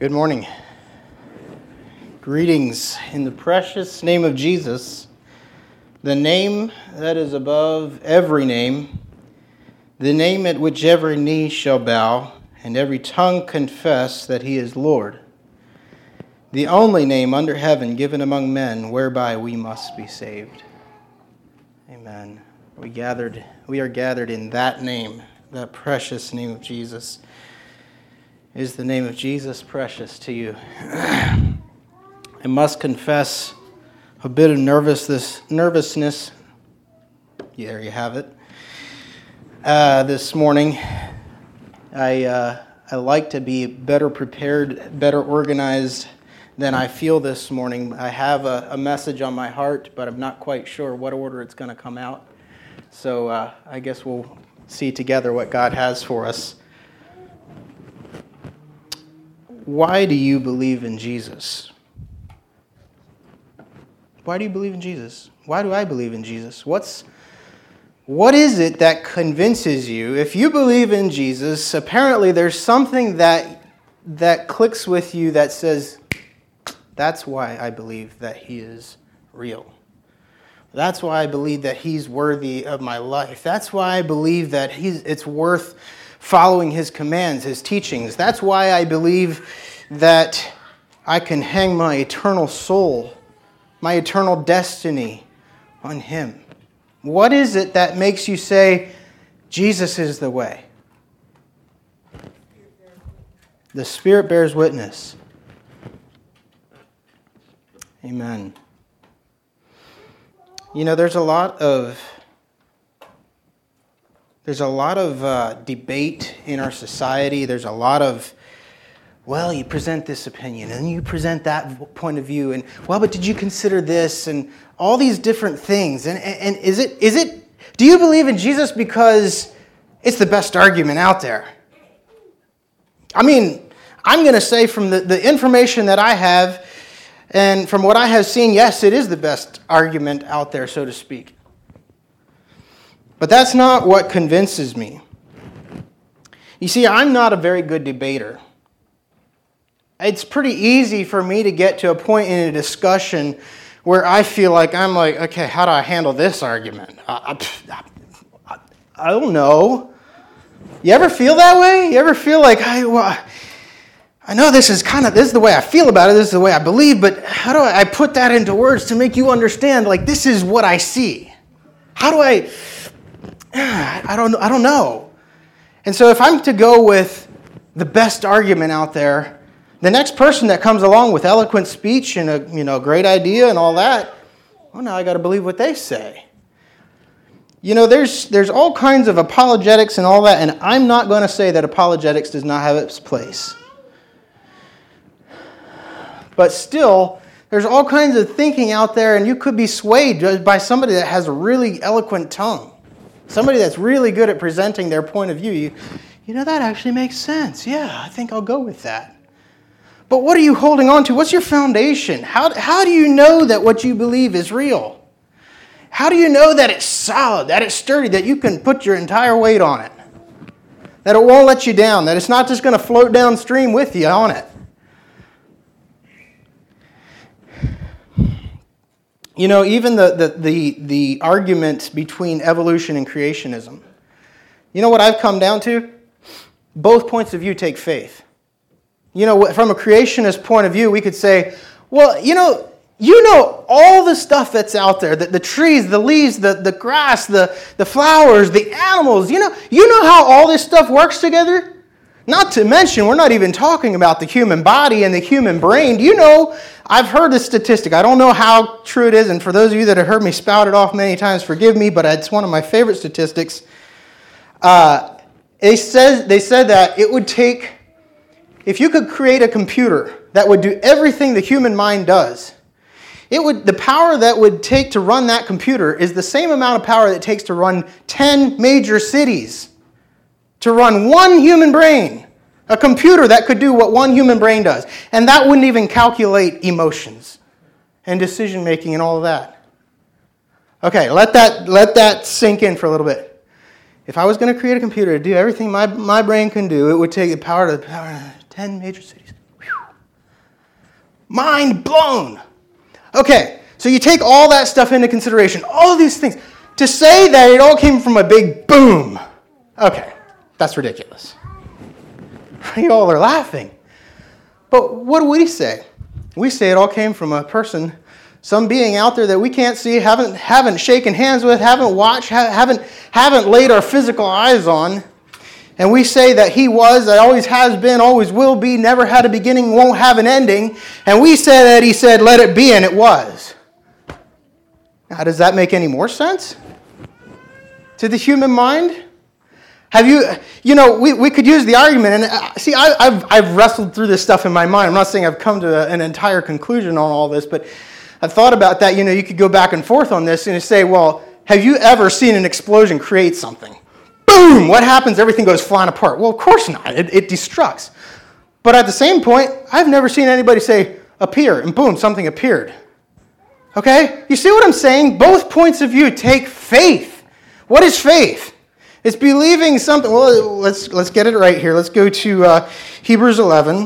Good morning. Greetings in the precious name of Jesus, the name that is above every name, the name at which every knee shall bow and every tongue confess that he is Lord, the only name under heaven given among men whereby we must be saved. Amen. We are gathered in that name, that precious name of Jesus. Is the name of Jesus precious to you? I must confess a bit of nervousness. Yeah, there you have it. This morning, I like to be better prepared, better organized than I feel this morning. I have a message on my heart, but I'm not quite sure what order it's going to come out. So I guess we'll see together what God has for us. Why do you believe in Jesus? Why do you believe in Jesus? Why do I believe in Jesus? What is it that convinces you? If you believe in Jesus, apparently there's something that clicks with you that says, that's why I believe that he is real. That's why I believe that he's worthy of my life. That's why I believe that it's worth following his commands, his teachings. That's why I believe that I can hang my eternal soul, my eternal destiny on him. What is it that makes you say, Jesus is the way? The Spirit bears witness. Amen. You know, there's a lot of debate in our society. There's a lot of, well, you present this opinion and you present that point of view, and well, but did you consider this, and all these different things. And is it? Do you believe in Jesus because it's the best argument out there? I mean, I'm going to say from the information that I have and from what I have seen, yes, it is the best argument out there, so to speak. But that's not what convinces me. You see, I'm not a very good debater. It's pretty easy for me to get to a point in a discussion where I feel like okay, how do I handle this argument? I don't know. You ever feel that way? You ever feel like, I know this is the way I feel about it, this is the way I believe, but how do I put that into words to make you understand, like, this is what I see? How do I don't know. And so if I'm to go with the best argument out there, the next person that comes along with eloquent speech and a great idea and all that, well, now I got to believe what they say. You know, there's all kinds of apologetics and all that, and I'm not going to say that apologetics does not have its place. But still, there's all kinds of thinking out there, and you could be swayed by somebody that has a really eloquent tongue. Somebody that's really good at presenting their point of view. You know, that actually makes sense. Yeah, I think I'll go with that. But what are you holding on to? What's your foundation? How do you know that what you believe is real? How do you know that it's solid, that it's sturdy, that you can put your entire weight on it? That it won't let you down, that it's not just going to float downstream with you on it? You know, even the argument between evolution and creationism. You know what I've come down to? Both points of view take faith. You know, from a creationist point of view, we could say, well, you know all the stuff that's out there, the trees, the leaves, the grass, the flowers, the animals, you know how all this stuff works together? Not to mention, we're not even talking about the human body and the human brain. Do you know, I've heard this statistic. I don't know how true it is, and for those of you that have heard me spout it off many times, forgive me, but it's one of my favorite statistics. They said that it would take, if you could create a computer that would do everything the human mind does, the power that would take to run that computer is the same amount of power that it takes to run 10 major cities. To run one human brain, a computer that could do what one human brain does. And that wouldn't even calculate emotions and decision-making and all of that. Okay, let that sink in for a little bit. If I was going to create a computer to do everything my brain can do, it would take the power of 10 major cities. Whew. Mind blown. Okay, so you take all that stuff into consideration, all these things, to say that it all came from a big boom. Okay, that's ridiculous. You all are laughing. But what do we say? We say it all came from a person, some being out there that we can't see, haven't shaken hands with, haven't watched, haven't laid our physical eyes on. And we say that he was, that always has been, always will be, never had a beginning, won't have an ending. And we say that he said, let it be, and it was. Now, does that make any more sense to the human mind? Have we could use the argument, and see, I've wrestled through this stuff in my mind. I'm not saying I've come to an entire conclusion on all this, but I've thought about that. You could go back and forth on this and say, well, have you ever seen an explosion create something? Boom! What happens? Everything goes flying apart. Well, of course not. It destructs. But at the same point, I've never seen anybody say, appear, and boom, something appeared. Okay? You see what I'm saying? Both points of view take faith. What is faith? It's believing something. Well, let's get it right here. Let's go to Hebrews 11.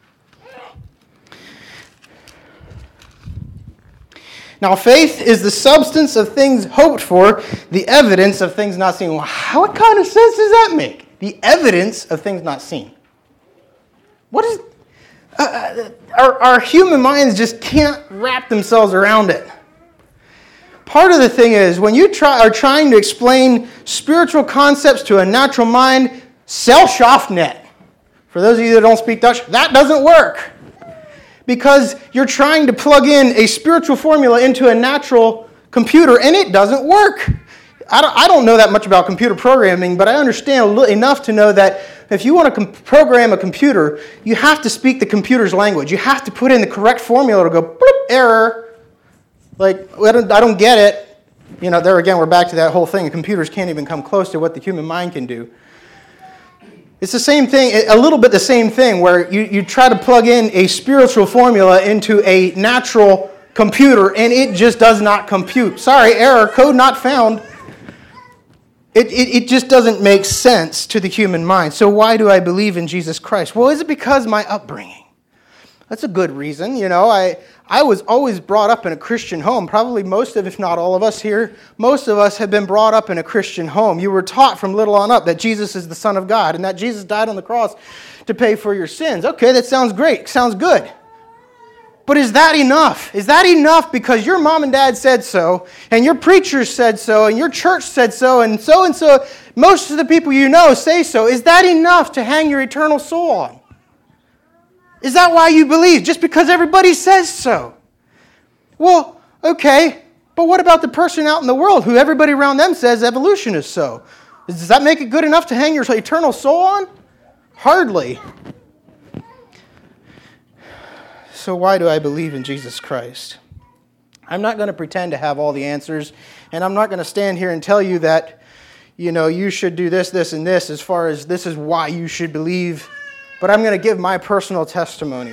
Now, faith is the substance of things hoped for, the evidence of things not seen. Well, what kind of sense does that make? The evidence of things not seen. What is... our human minds just can't wrap themselves around it. Part of the thing is, when you are trying to explain spiritual concepts to a natural mind, Zelschoffnet. For those of you that don't speak Dutch, that doesn't work. Because you're trying to plug in a spiritual formula into a natural computer, and it doesn't work. I don't know that much about computer programming, but I understand enough to know that if you want to program a computer, you have to speak the computer's language. You have to put in the correct formula to go, bloop, error. Like, I don't get it. There again, we're back to that whole thing. Computers can't even come close to what the human mind can do. It's the same thing, a little bit the same thing, where you try to plug in a spiritual formula into a natural computer, and it just does not compute. Sorry, error, code not found. It just doesn't make sense to the human mind. So why do I believe in Jesus Christ? Well, is it because of my upbringing? That's a good reason. I was always brought up in a Christian home. Probably most of, if not all of us here, most of us have been brought up in a Christian home. You were taught from little on up that Jesus is the Son of God and that Jesus died on the cross to pay for your sins. Okay, that sounds great. Sounds good. But is that enough? Is that enough because your mom and dad said so, and your preacher said so, and your church said so, and so, most of the people you know say so? Is that enough to hang your eternal soul on? Is that why you believe? Just because everybody says so? Well, okay, but what about the person out in the world who everybody around them says evolution is so? Does that make it good enough to hang your eternal soul on? Hardly. So why do I believe in Jesus Christ? I'm not going to pretend to have all the answers, and I'm not going to stand here and tell you that, you should do this, this, and this as far as this is why you should believe. But I'm going to give my personal testimony.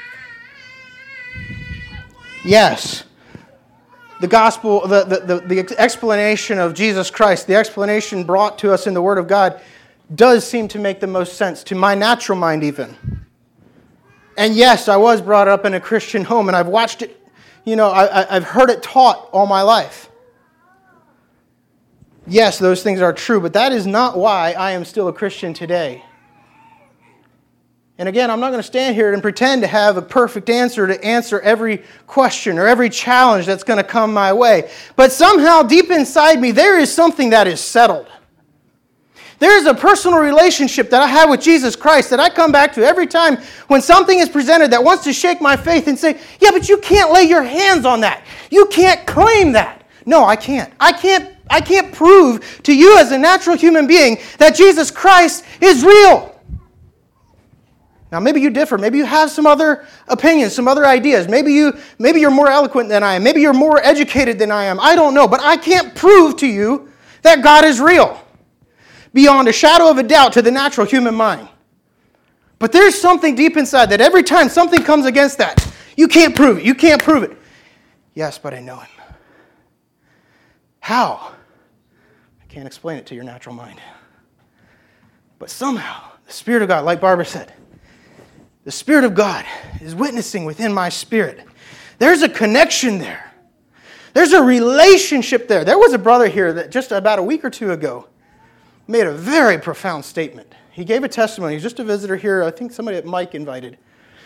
Yes, the gospel, the explanation of Jesus Christ, the explanation brought to us in the Word of God, does seem to make the most sense to my natural mind even. And yes, I was brought up in a Christian home, and I've watched it, I've heard it taught all my life. Yes, those things are true, but that is not why I am still a Christian today. And again, I'm not going to stand here and pretend to have a perfect answer to answer every question or every challenge that's going to come my way. But somehow, deep inside me, there is something that is settled. There is a personal relationship that I have with Jesus Christ that I come back to every time when something is presented that wants to shake my faith and say, yeah, but you can't lay your hands on that. You can't claim that. No, I can't. I can't prove to you as a natural human being that Jesus Christ is real. Now, maybe you differ. Maybe you have some other opinions, some other ideas. Maybe you're more eloquent than I am. Maybe you're more educated than I am. I don't know. But I can't prove to you that God is real beyond a shadow of a doubt to the natural human mind. But there's something deep inside that every time something comes against that, you can't prove it. You can't prove it. Yes, but I know Him. How? I can't explain it to your natural mind. But somehow, the Spirit of God, like Barbara said, The Spirit of God is witnessing within my spirit. There's a connection there. There's a relationship there. There was a brother here that just about a week or two ago made a very profound statement. He gave a testimony. He's just a visitor here. I think somebody that Mike invited.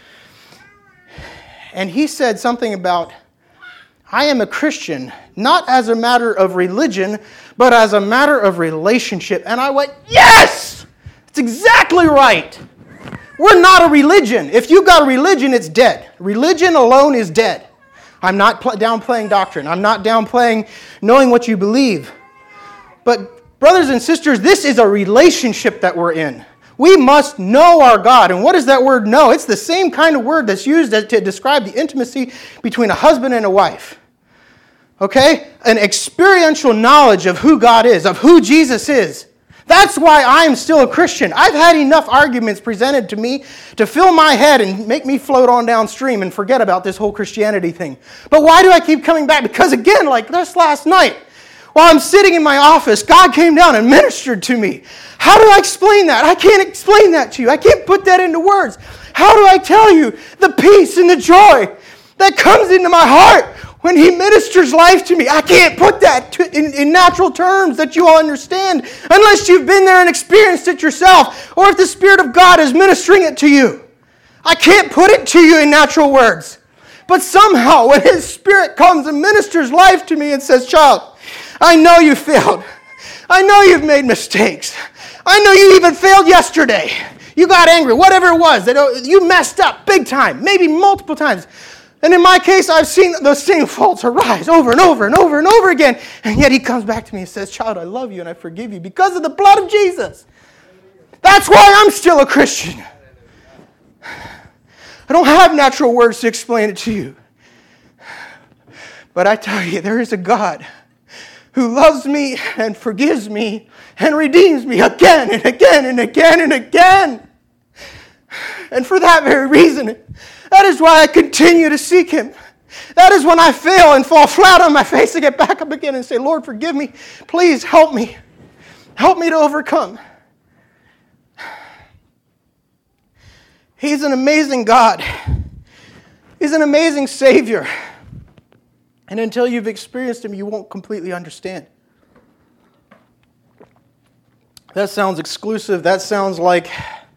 And he said something about, I am a Christian, not as a matter of religion, but as a matter of relationship. And I went, yes! That's exactly right. We're not a religion. If you've got a religion, it's dead. Religion alone is dead. I'm not downplaying doctrine. I'm not downplaying knowing what you believe. But brothers and sisters, this is a relationship that we're in. We must know our God. And what does that word know? It's the same kind of word that's used to describe the intimacy between a husband and a wife. Okay? An experiential knowledge of who God is, of who Jesus is. That's why I'm still a Christian. I've had enough arguments presented to me to fill my head and make me float on downstream and forget about this whole Christianity thing. But why do I keep coming back? Because again, like this last night, while I'm sitting in my office, God came down and ministered to me. How do I explain that? I can't explain that to you. I can't put that into words. How do I tell you the peace and the joy that comes into my heart when He ministers life to me? I can't put that in natural terms that you all understand unless you've been there and experienced it yourself, or if the Spirit of God is ministering it to you. I can't put it to you in natural words. But somehow when His Spirit comes and ministers life to me and says, child, I know you failed. I know you've made mistakes. I know you even failed yesterday. You got angry, whatever it was. You messed up big time, maybe multiple times. And in my case, I've seen those same faults arise over and over and over and over again. And yet He comes back to me and says, child, I love you and I forgive you because of the blood of Jesus. That's why I'm still a Christian. I don't have natural words to explain it to you. But I tell you, there is a God who loves me and forgives me and redeems me again and again and again and again. And for that very reason, that is why I continue to seek Him. That is when I fail and fall flat on my face to get back up again and say, Lord, forgive me. Please help me. Help me to overcome. He's an amazing God. He's an amazing Savior. And until you've experienced Him, you won't completely understand. That sounds exclusive. That sounds like,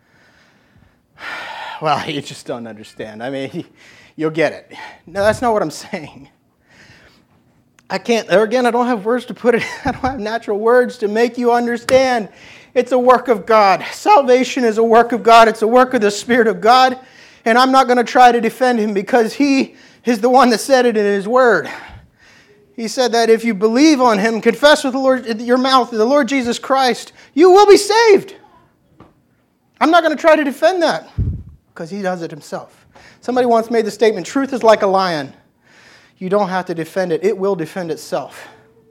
well, you just don't understand. I mean, you'll get it. No, that's not what I'm saying. I don't have words to put it. I don't have natural words to make you understand. It's a work of God. Salvation is a work of God. It's a work of the Spirit of God. And I'm not going to try to defend Him because He is the one that said it in His Word. He said that if you believe on Him, confess with your mouth the Lord Jesus Christ, you will be saved. I'm not going to try to defend that because He does it Himself. Somebody once made the statement, truth is like a lion. You don't have to defend it. It will defend itself.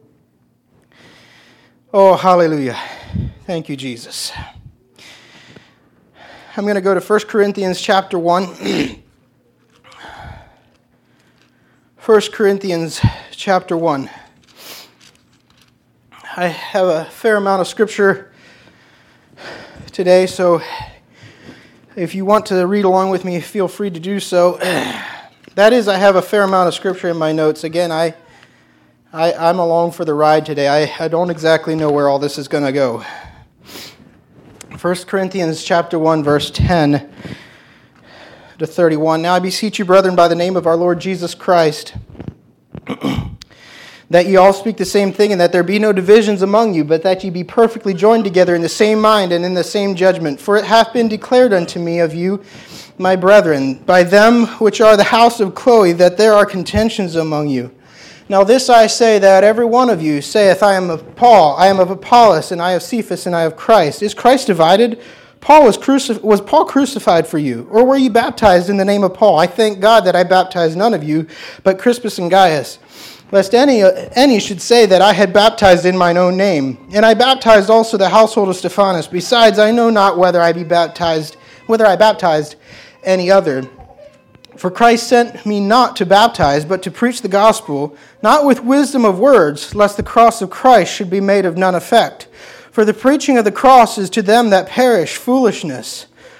Oh, hallelujah. Thank you, Jesus. I'm going to go to 1 Corinthians chapter 1. 1 Corinthians chapter 1. I have a fair amount of scripture today, so if you want to read along with me, feel free to do so. That is, I have a fair amount of scripture in my notes. Again, I'm along for the ride today. I don't exactly know where all this is going to go. 1 Corinthians chapter 1, verse 10 to 31. Now I beseech you, brethren, by the name of our Lord Jesus Christ, that ye all speak the same thing, and that there be no divisions among you, but that ye be perfectly joined together in the same mind and in the same judgment. For it hath been declared unto me of you, my brethren, by them which are the house of Chloe, that there are contentions among you. Now this I say, that every one of you saith, I am of Paul, I am of Apollos, and I of Cephas, and I of Christ. Is Christ divided? Was Paul crucified for you? Or were you baptized in the name of Paul? I thank God that I baptized none of you, but Crispus and Gaius, lest any should say that I had baptized in mine own name. And I baptized also the household of Stephanas. Besides, I know not whether I baptized any other. For Christ sent me not to baptize, but to preach the gospel, not with wisdom of words, lest the cross of Christ should be made of none effect. For the preaching of the cross is to them that perish foolishness,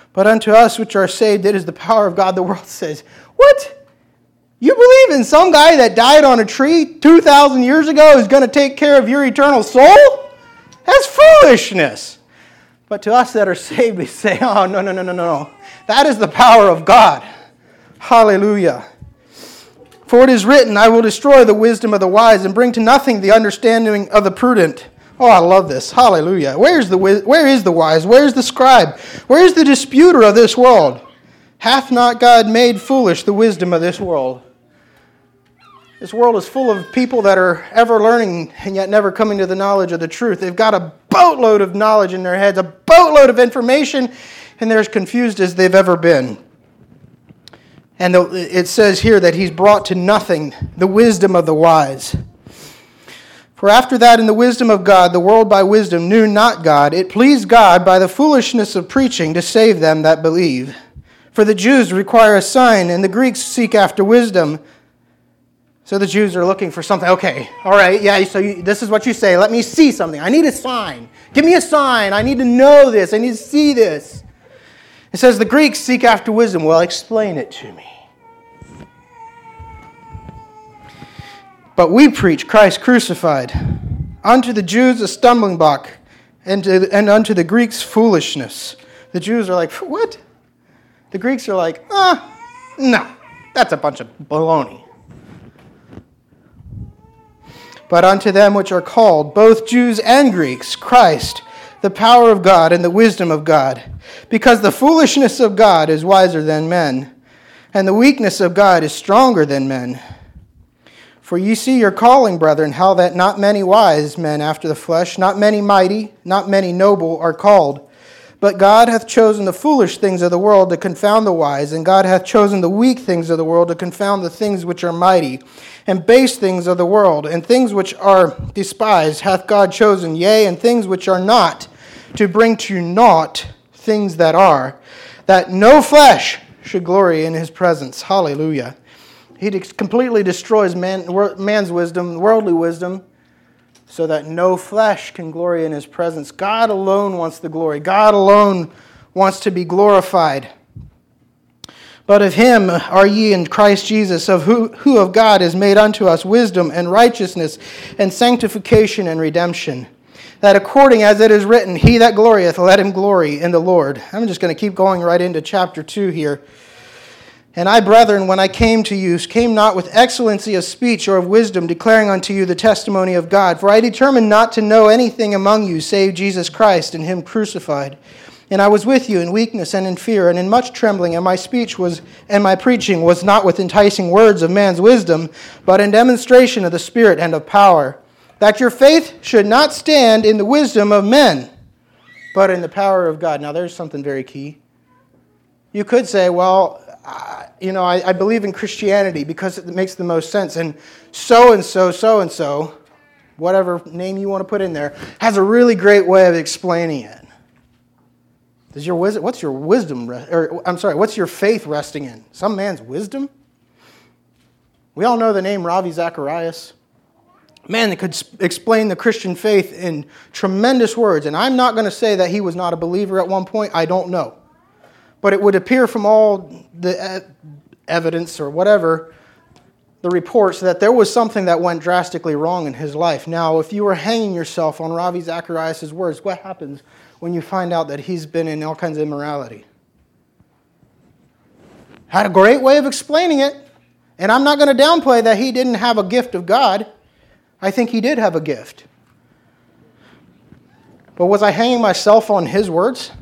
But unto us which are saved, it is the power of God. The world says, what? You believe in some guy that died on a tree 2,000 years ago is going to take care of your eternal soul? That's foolishness. But to us that are saved, we say, oh, no. That is the power of God. Hallelujah. For it is written, I will destroy the wisdom of the wise and bring to nothing the understanding of the prudent. Oh, I love this. Hallelujah. Where is the wise? Where is the scribe? Where is the disputer of this world? Hath not God made foolish the wisdom of this world? This world is full of people that are ever learning and yet never coming to the knowledge of the truth. They've got a boatload of knowledge in their heads, a boatload of information, and they're as confused as they've ever been. And it says here that he's brought to nothing the wisdom of the wise. For after that, in the wisdom of God, the world by wisdom knew not God. It pleased God by the foolishness of preaching to save them that believe. For the Jews require a sign, and the Greeks seek after wisdom. So the Jews are looking for something. Okay, all right, yeah, so this is what you say. Let me see something. I need a sign. Give me a sign. I need to know this. I need to see this. It says the Greeks seek after wisdom. Well, explain it to me. But we preach Christ crucified, unto the Jews a stumbling block, and unto the Greeks foolishness. The Jews are like, what? The Greeks are like, no, that's a bunch of baloney. But unto them which are called, both Jews and Greeks, Christ, the power of God and the wisdom of God. Because the foolishness of God is wiser than men, and the weakness of God is stronger than men. For ye see your calling, brethren, how that not many wise men after the flesh, not many mighty, not many noble are called. But God hath chosen the foolish things of the world to confound the wise, and God hath chosen the weak things of the world to confound the things which are mighty, and base things of the world, and things which are despised hath God chosen, yea, and things which are not, to bring to naught things that are, that no flesh should glory in his presence. Hallelujah. He completely destroys man's wisdom, worldly wisdom, so that no flesh can glory in his presence. God alone wants the glory. God alone wants to be glorified. But of him are ye in Christ Jesus, of who of God is made unto us wisdom and righteousness and sanctification and redemption. That according as it is written, he that glorieth, let him glory in the Lord. I'm just going to keep going right into chapter 2 here. And I, brethren, when I came to you, came not with excellency of speech or of wisdom, declaring unto you the testimony of God. For I determined not to know anything among you, save Jesus Christ and him crucified. And I was with you in weakness and in fear and in much trembling, and my speech and my preaching was not with enticing words of man's wisdom, but in demonstration of the Spirit and of power, that your faith should not stand in the wisdom of men, but in the power of God. Now there's something very key. You could say, well, I believe in Christianity because it makes the most sense. And so, whatever name you want to put in there, has a really great way of explaining it. What's your faith resting in? Some man's wisdom? We all know the name Ravi Zacharias. Man that could explain the Christian faith in tremendous words. And I'm not going to say that he was not a believer at one point. I don't know. But it would appear from all the evidence or whatever, the reports, that there was something that went drastically wrong in his life. Now, if you were hanging yourself on Ravi Zacharias' words, what happens when you find out that he's been in all kinds of immorality? Had a great way of explaining it. And I'm not going to downplay that he didn't have a gift of God. I think he did have a gift. But was I hanging myself on his words?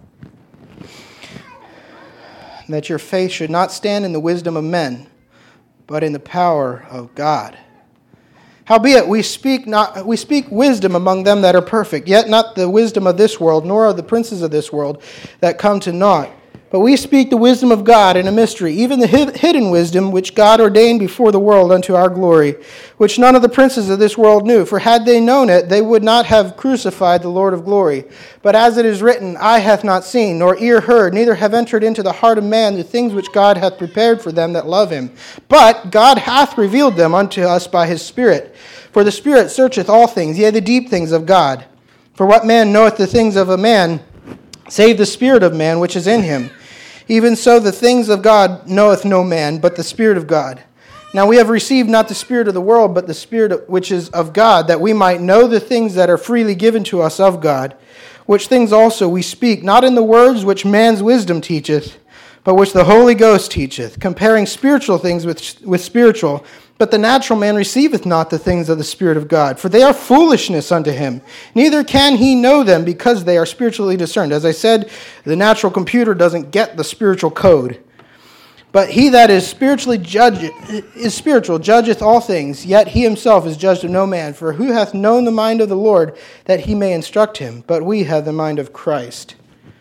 That your faith should not stand in the wisdom of men, but in the power of God. Howbeit we speak wisdom among them that are perfect, yet not the wisdom of this world, nor of the princes of this world that come to naught. But we speak the wisdom of God in a mystery, even the hidden wisdom which God ordained before the world unto our glory, which none of the princes of this world knew. For had they known it, they would not have crucified the Lord of glory. But as it is written, eye hath not seen, nor ear heard, neither have entered into the heart of man the things which God hath prepared for them that love him. But God hath revealed them unto us by his Spirit. For the Spirit searcheth all things, yea, the deep things of God. For what man knoweth the things of a man, save the spirit of man which is in him. Even so the things of God knoweth no man, but the Spirit of God. Now we have received not the spirit of the world, but the Spirit which is of God, that we might know the things that are freely given to us of God, which things also we speak, not in the words which man's wisdom teacheth, but which the Holy Ghost teacheth, comparing spiritual things with spiritual. But the natural man receiveth not the things of the Spirit of God, for they are foolishness unto him. Neither can he know them, because they are spiritually discerned. As I said, the natural computer doesn't get the spiritual code. But he that is spiritual, judgeth all things, yet he himself is judged of no man. For who hath known the mind of the Lord, that he may instruct him? But we have the mind of Christ.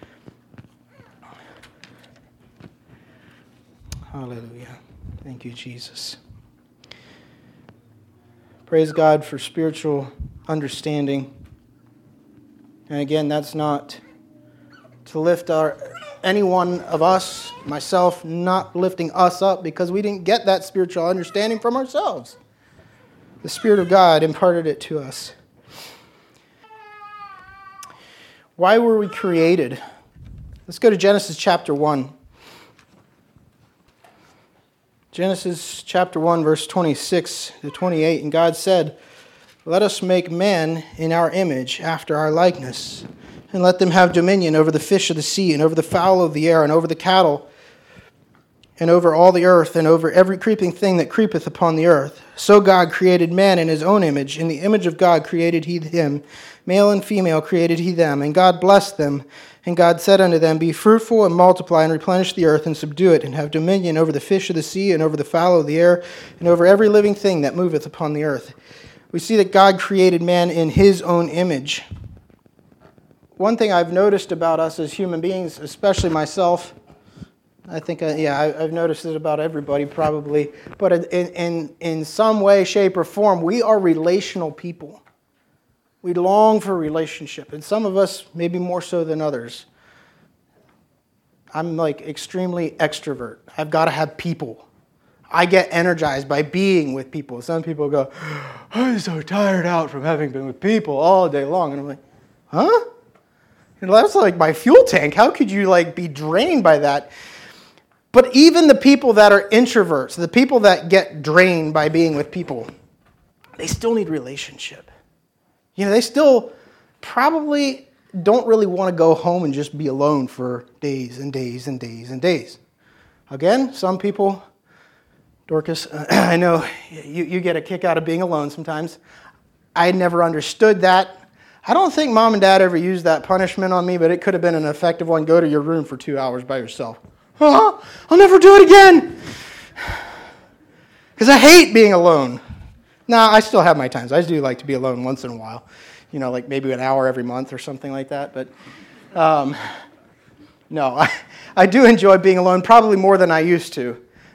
Hallelujah. Thank you, Jesus. Praise God for spiritual understanding. And again, that's not to lift any one of us, myself, not lifting us up because we didn't get that spiritual understanding from ourselves. The Spirit of God imparted it to us. Why were we created? Let's go to Genesis chapter 1. Genesis chapter 1, verse 26 to 28, and God said, "Let us make man in our image, after our likeness, and let them have dominion over the fish of the sea, and over the fowl of the air, and over the cattle, and over all the earth, and over every creeping thing that creepeth upon the earth." So God created man in his own image. In the image of God created he him. Male and female created he them. And God blessed them. And God said unto them, Be fruitful and multiply and replenish the earth and subdue it, and have dominion over the fish of the sea and over the fowl of the air and over every living thing that moveth upon the earth. We see that God created man in his own image. One thing I've noticed about us as human beings, especially myself, I think, I've noticed it about everybody probably, but in some way, shape, or form, we are relational people. We long for relationship, and some of us maybe more so than others. I'm like extremely extrovert. I've got to have people. I get energized by being with people. Some people go, I'm so tired out from having been with people all day long. And I'm like, huh? And that's like my fuel tank. How could you be drained by that? But even the people that are introverts, the people that get drained by being with people, they still need relationship. They still probably don't really want to go home and just be alone for days and days and days and days. Again, some people, Dorcas, I know you get a kick out of being alone sometimes. I never understood that. I don't think mom and dad ever used that punishment on me, but it could have been an effective one. Go to your room for 2 hours by yourself. I'll never do it again. Because I hate being alone. Now, I still have my times. I do like to be alone once in a while. Maybe an hour every month or something like that. But no, I do enjoy being alone, probably more than I used to.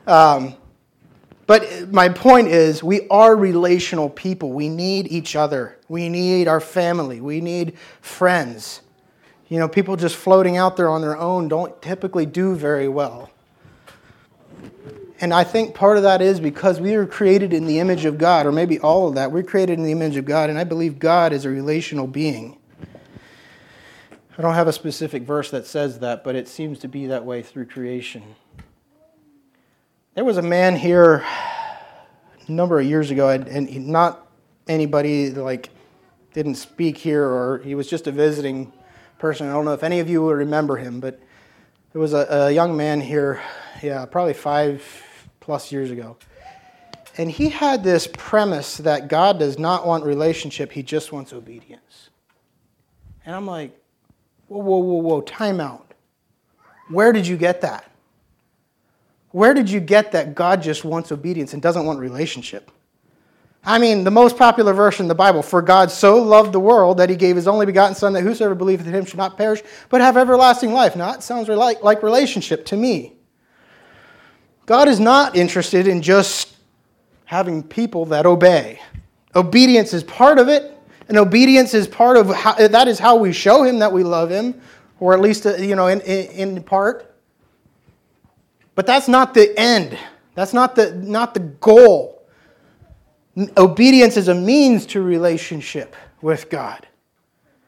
But my point is, we are relational people. We need each other. We need our family. We need friends. People just floating out there on their own don't typically do very well. And I think part of that is because we were created in the image of God, or maybe all of that. We're created in the image of God, and I believe God is a relational being. I don't have a specific verse that says that, but it seems to be that way through creation. There was a man here a number of years ago, and not anybody didn't speak here, or he was just a visiting person. I don't know if any of you will remember him, but there was a young man here, probably 5+ years ago. And he had this premise that God does not want relationship, he just wants obedience. And I'm like, whoa, time out. Where did you get that? Where did you get that God just wants obedience and doesn't want relationship? I mean, the most popular verse in the Bible, for God so loved the world that he gave his only begotten Son, that whosoever believeth in him should not perish, but have everlasting life. Now, that sounds like relationship to me. God is not interested in just having people that obey. Obedience is part of it, and obedience is part of that is how we show him that we love him, or at least in part. But that's not the end. That's not the goal. Obedience is a means to relationship with God.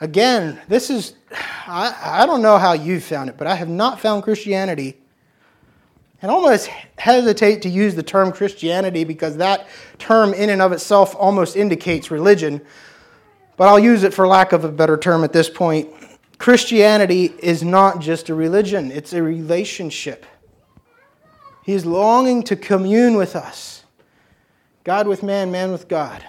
Again, this is, I don't know how you found it, but I have not found Christianity. And I almost hesitate to use the term Christianity because that term in and of itself almost indicates religion. But I'll use it for lack of a better term at this point. Christianity is not just a religion, it's a relationship. He's longing to commune with us. God with man, man with God.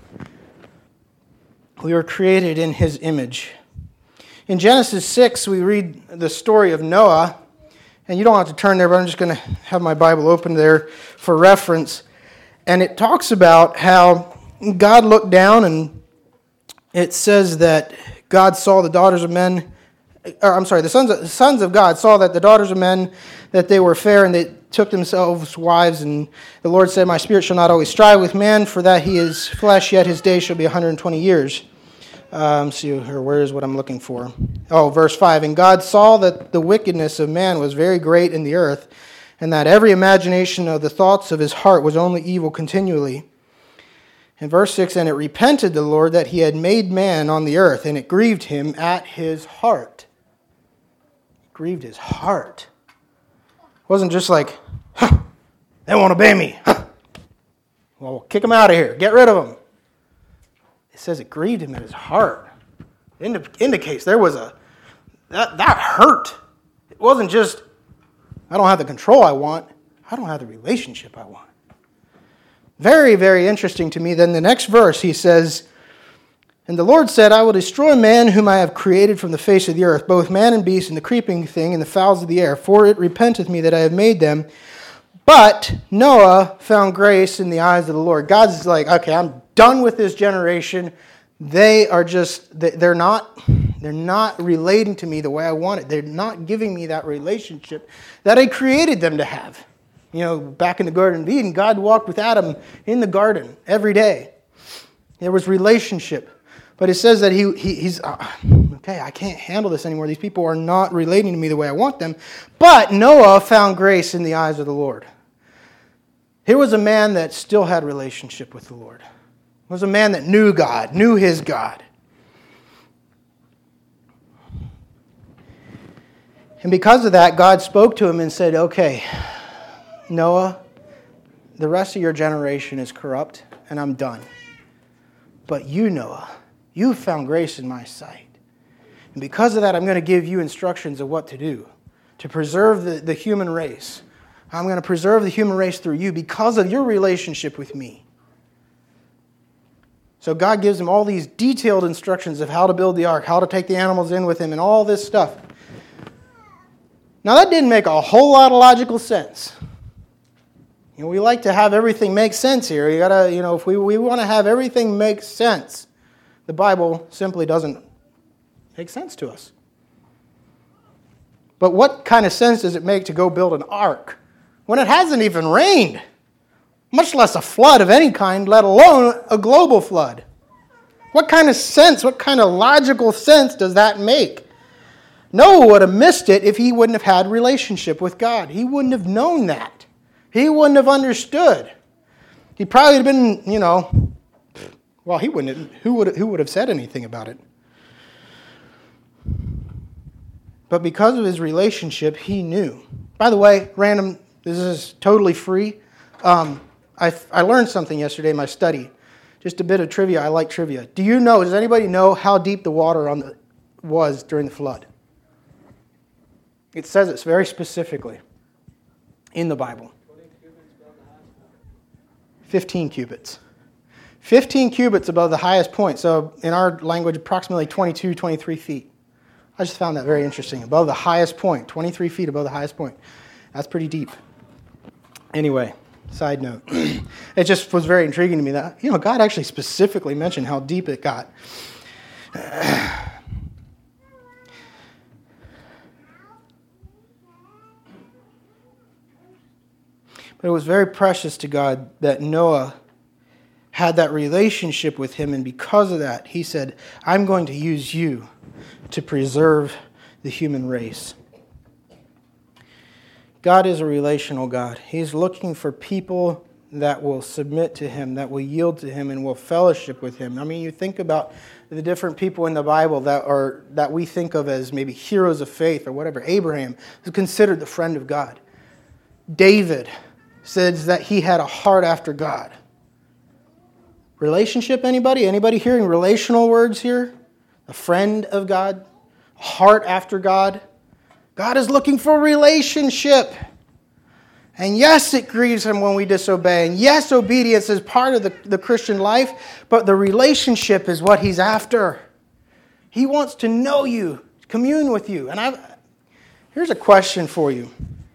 We were created in His image. In Genesis 6, we read the story of Noah. And you don't have to turn there, but I'm just going to have my Bible open there for reference. And it talks about how God looked down, and it says that God saw the daughters of men, the sons of God saw that the daughters of men, that they were fair, and they took themselves wives. And the Lord said, "My spirit shall not always strive with man, for that he is flesh, yet his days shall be 120 years." See here, where is what I'm looking for? Oh, verse 5. And God saw that the wickedness of man was very great in the earth, and that every imagination of the thoughts of his heart was only evil continually. In verse 6, and it repented the Lord that he had made man on the earth, and it grieved him at his heart. It grieved his heart. It wasn't just like, they won't obey me. Well, we'll kick them out of here. Get rid of them. It says it grieved him in his heart. It indicates there was that hurt. It wasn't just, I don't have the control I want. I don't have the relationship I want. Very, very interesting to me. Then the next verse, he says, and the Lord said, I will destroy man whom I have created from the face of the earth, both man and beast, and the creeping thing, and the fowls of the air. For it repenteth me that I have made them. But Noah found grace in the eyes of the Lord. God's like, okay, I'm done with this generation. They're not relating to me the way I want it. They're not giving me that relationship that I created them to have. You know, back in the Garden of Eden, God walked with Adam in the garden every day. There was relationship. But it says that he's okay, I can't handle this anymore. These people are not relating to me the way I want them. But Noah found grace in the eyes of the Lord. Here was a man that still had relationship with the Lord. It was a man that knew God, knew his God. And because of that, God spoke to him and said, okay, Noah, the rest of your generation is corrupt, and I'm done. But you, Noah, you found grace in my sight. And because of that, I'm going to give you instructions of what to do to preserve the human race. I'm going to preserve the human race through you because of your relationship with me. So God gives him all these detailed instructions of how to build the ark, how to take the animals in with him, and all this stuff. Now that didn't make a whole lot of logical sense. You know, we like to have everything make sense here. You gotta, if we want to have everything make sense, the Bible simply doesn't make sense to us. But what kind of sense does it make to go build an ark when it hasn't even rained? Much less a flood of any kind, let alone a global flood. What kind of sense, what kind of logical sense does that make? Noah would have missed it if he wouldn't have had relationship with God. He wouldn't have known that. He wouldn't have understood. He probably would have been, well, he wouldn't have, who would have said anything about it? But because of his relationship, he knew. By the way, this is totally free. I learned something yesterday in my study. Just a bit of trivia. I like trivia. Does anybody know how deep the water was during the flood? It says it's very specifically in the Bible. 15 cubits. 15 cubits above the highest point. So in our language, approximately 22, 23 feet. I just found that very interesting. Above the highest point, 23 feet above the highest point. That's pretty deep. Anyway, side note. It just was very intriguing to me that, God actually specifically mentioned how deep it got. But it was very precious to God that Noah had that relationship with him, and because of that, he said, I'm going to use you to preserve the human race. God is a relational God. He's looking for people that will submit to Him, that will yield to Him, and will fellowship with Him. I mean, you think about the different people in the Bible that we think of as maybe heroes of faith or whatever. Abraham is considered the friend of God. David says that he had a heart after God. Relationship, anybody? Anybody hearing relational words here? A friend of God? A heart after God? God is looking for a relationship. And yes, it grieves Him when we disobey. And yes, obedience is part of the Christian life. But the relationship is what He's after. He wants to know you, commune with you. And here's a question for you.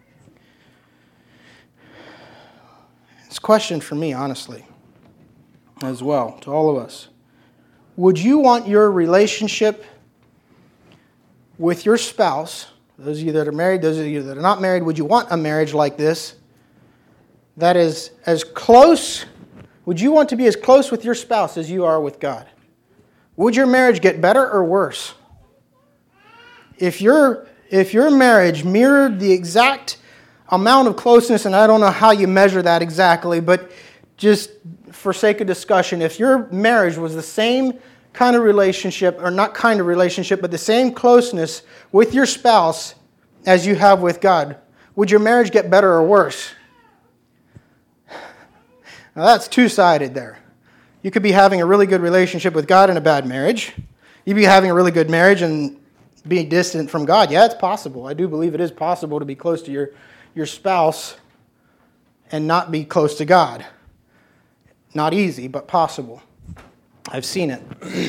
It's a question for me, honestly, as well, to all of us. Would you want your relationship with your spouse, those of you that are married, those of you that are not married, would you want a marriage like this that is as close? Would you want to be as close with your spouse as you are with God? Would your marriage get better or worse? If your marriage mirrored the exact amount of closeness, and I don't know how you measure that exactly, but just for sake of discussion, if your marriage was the same kind of relationship, or not kind of relationship, but the same closeness with your spouse as you have with God, would your marriage get better or worse? Now that's two-sided there. You could be having a really good relationship with God and a bad marriage. You'd be having a really good marriage and being distant from God. Yeah, it's possible. I do believe it is possible to be close to your spouse and not be close to God. Not easy, but possible. I've seen it.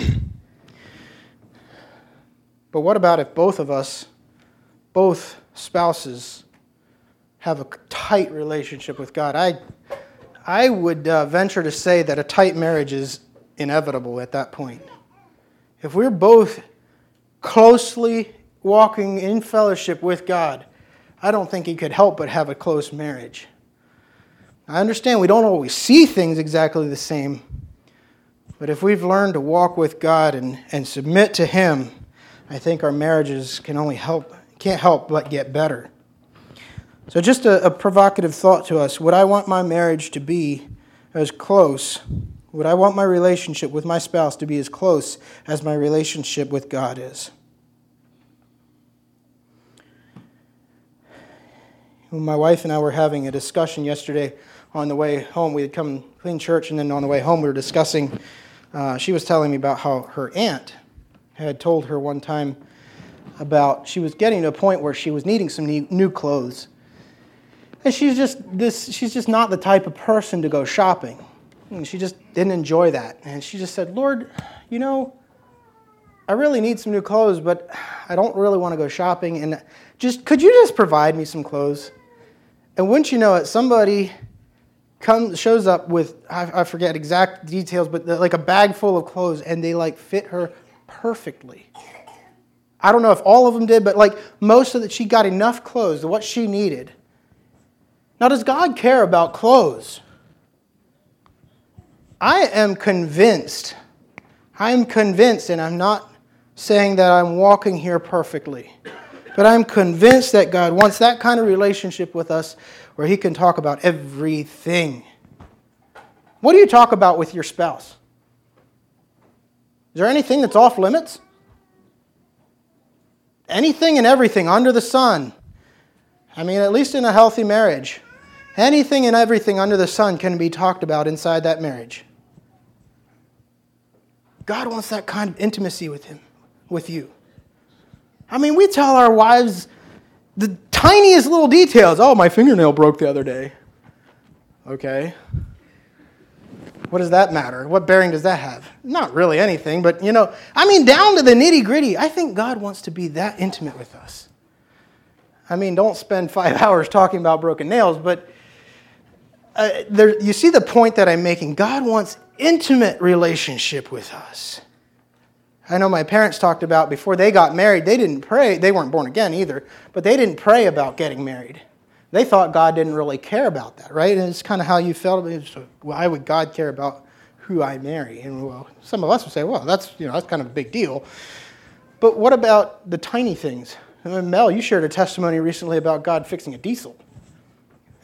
But what about if both of us, both spouses, have a tight relationship with God? I would venture to say that a tight marriage is inevitable at that point. If we're both closely walking in fellowship with God, I don't think He could help but have a close marriage. I understand we don't always see things exactly the same, but if we've learned to walk with God and submit to Him, I think our marriages can't help but get better. So just a provocative thought to us. Would I want my marriage to be as close? Would I want my relationship with my spouse to be as close as my relationship with God is? My wife and I were having a discussion yesterday on the way home. We had come clean church, and then on the way home we were discussing. She was telling me about how her aunt had told her one time about she was getting to a point where she was needing some new clothes. And she's just not the type of person to go shopping. And she just didn't enjoy that. And she just said, Lord, I really need some new clothes, but I don't really want to go shopping. And could you just provide me some clothes? And wouldn't you know it, somebody shows up with, I forget exact details, but like a bag full of clothes, and they fit her perfectly. I don't know if all of them did, but most of it, she got enough clothes to what she needed. Now, does God care about clothes? I am convinced, and I'm not saying that I'm walking here perfectly, but I'm convinced that God wants that kind of relationship with us where He can talk about everything. What do you talk about with your spouse? Is there anything that's off limits? Anything and everything under the sun. I mean, at least in a healthy marriage, anything and everything under the sun can be talked about inside that marriage. God wants that kind of intimacy with Him, with you. I mean, we tell our wives the tiniest little details. Oh, my fingernail broke the other day. Okay. What does that matter? What bearing does that have? Not really anything, but down to the nitty-gritty. I think God wants to be that intimate with us. I mean, don't spend 5 hours talking about broken nails, but you see the point that I'm making. God wants intimate relationship with us. I know my parents talked about before they got married, they didn't pray. They weren't born again either, but they didn't pray about getting married. They thought God didn't really care about that, right? And it's kind of how you felt. Why would God care about who I marry? And well, some of us would say, well, that's kind of a big deal. But what about the tiny things? Mel, you shared a testimony recently about God fixing a diesel.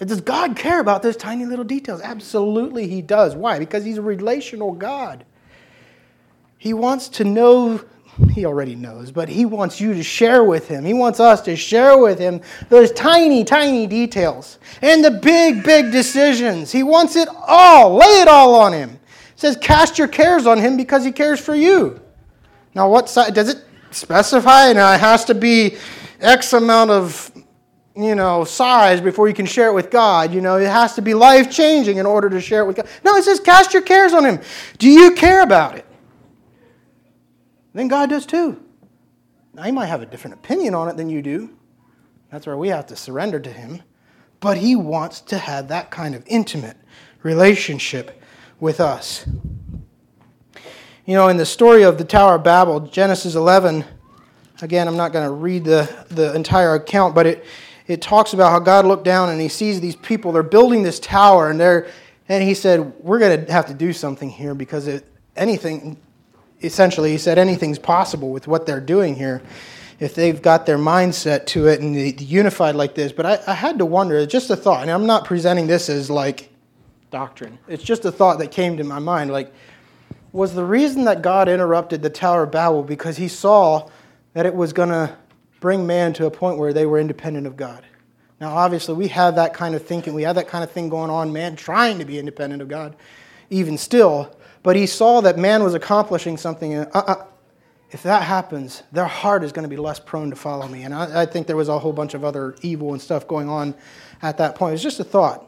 Does God care about those tiny little details? Absolutely he does. Why? Because he's a relational God. He wants to know, he already knows, but he wants you to share with him. He wants us to share with him those tiny, tiny details and the big, big decisions. He wants it all. Lay it all on him. It says, cast your cares on him because he cares for you. Now, what side does it specify? Now, it has to be X amount of size before you can share it with God. It has to be life-changing in order to share it with God. No, it says cast your cares on him. Do you care about it? Then God does too. Now, he might have a different opinion on it than you do. That's where we have to surrender to him. But he wants to have that kind of intimate relationship with us. In the story of the Tower of Babel, Genesis 11, again, I'm not going to read the entire account, but it talks about how God looked down and he sees these people. They're building this tower, and he said, we're going to have to do something here because essentially, he said anything's possible with what they're doing here if they've got their mindset to it and they unified like this. But I had to wonder, it's just a thought, and I'm not presenting this as like doctrine. It's just a thought that came to my mind. Like, was the reason that God interrupted the Tower of Babel because he saw that it was going to bring man to a point where they were independent of God? Now, obviously, we have that kind of thinking. We have that kind of thing going on, man trying to be independent of God, even still. But he saw that man was accomplishing something. If that happens, their heart is going to be less prone to follow me. And I think there was a whole bunch of other evil and stuff going on at that point. It was just a thought.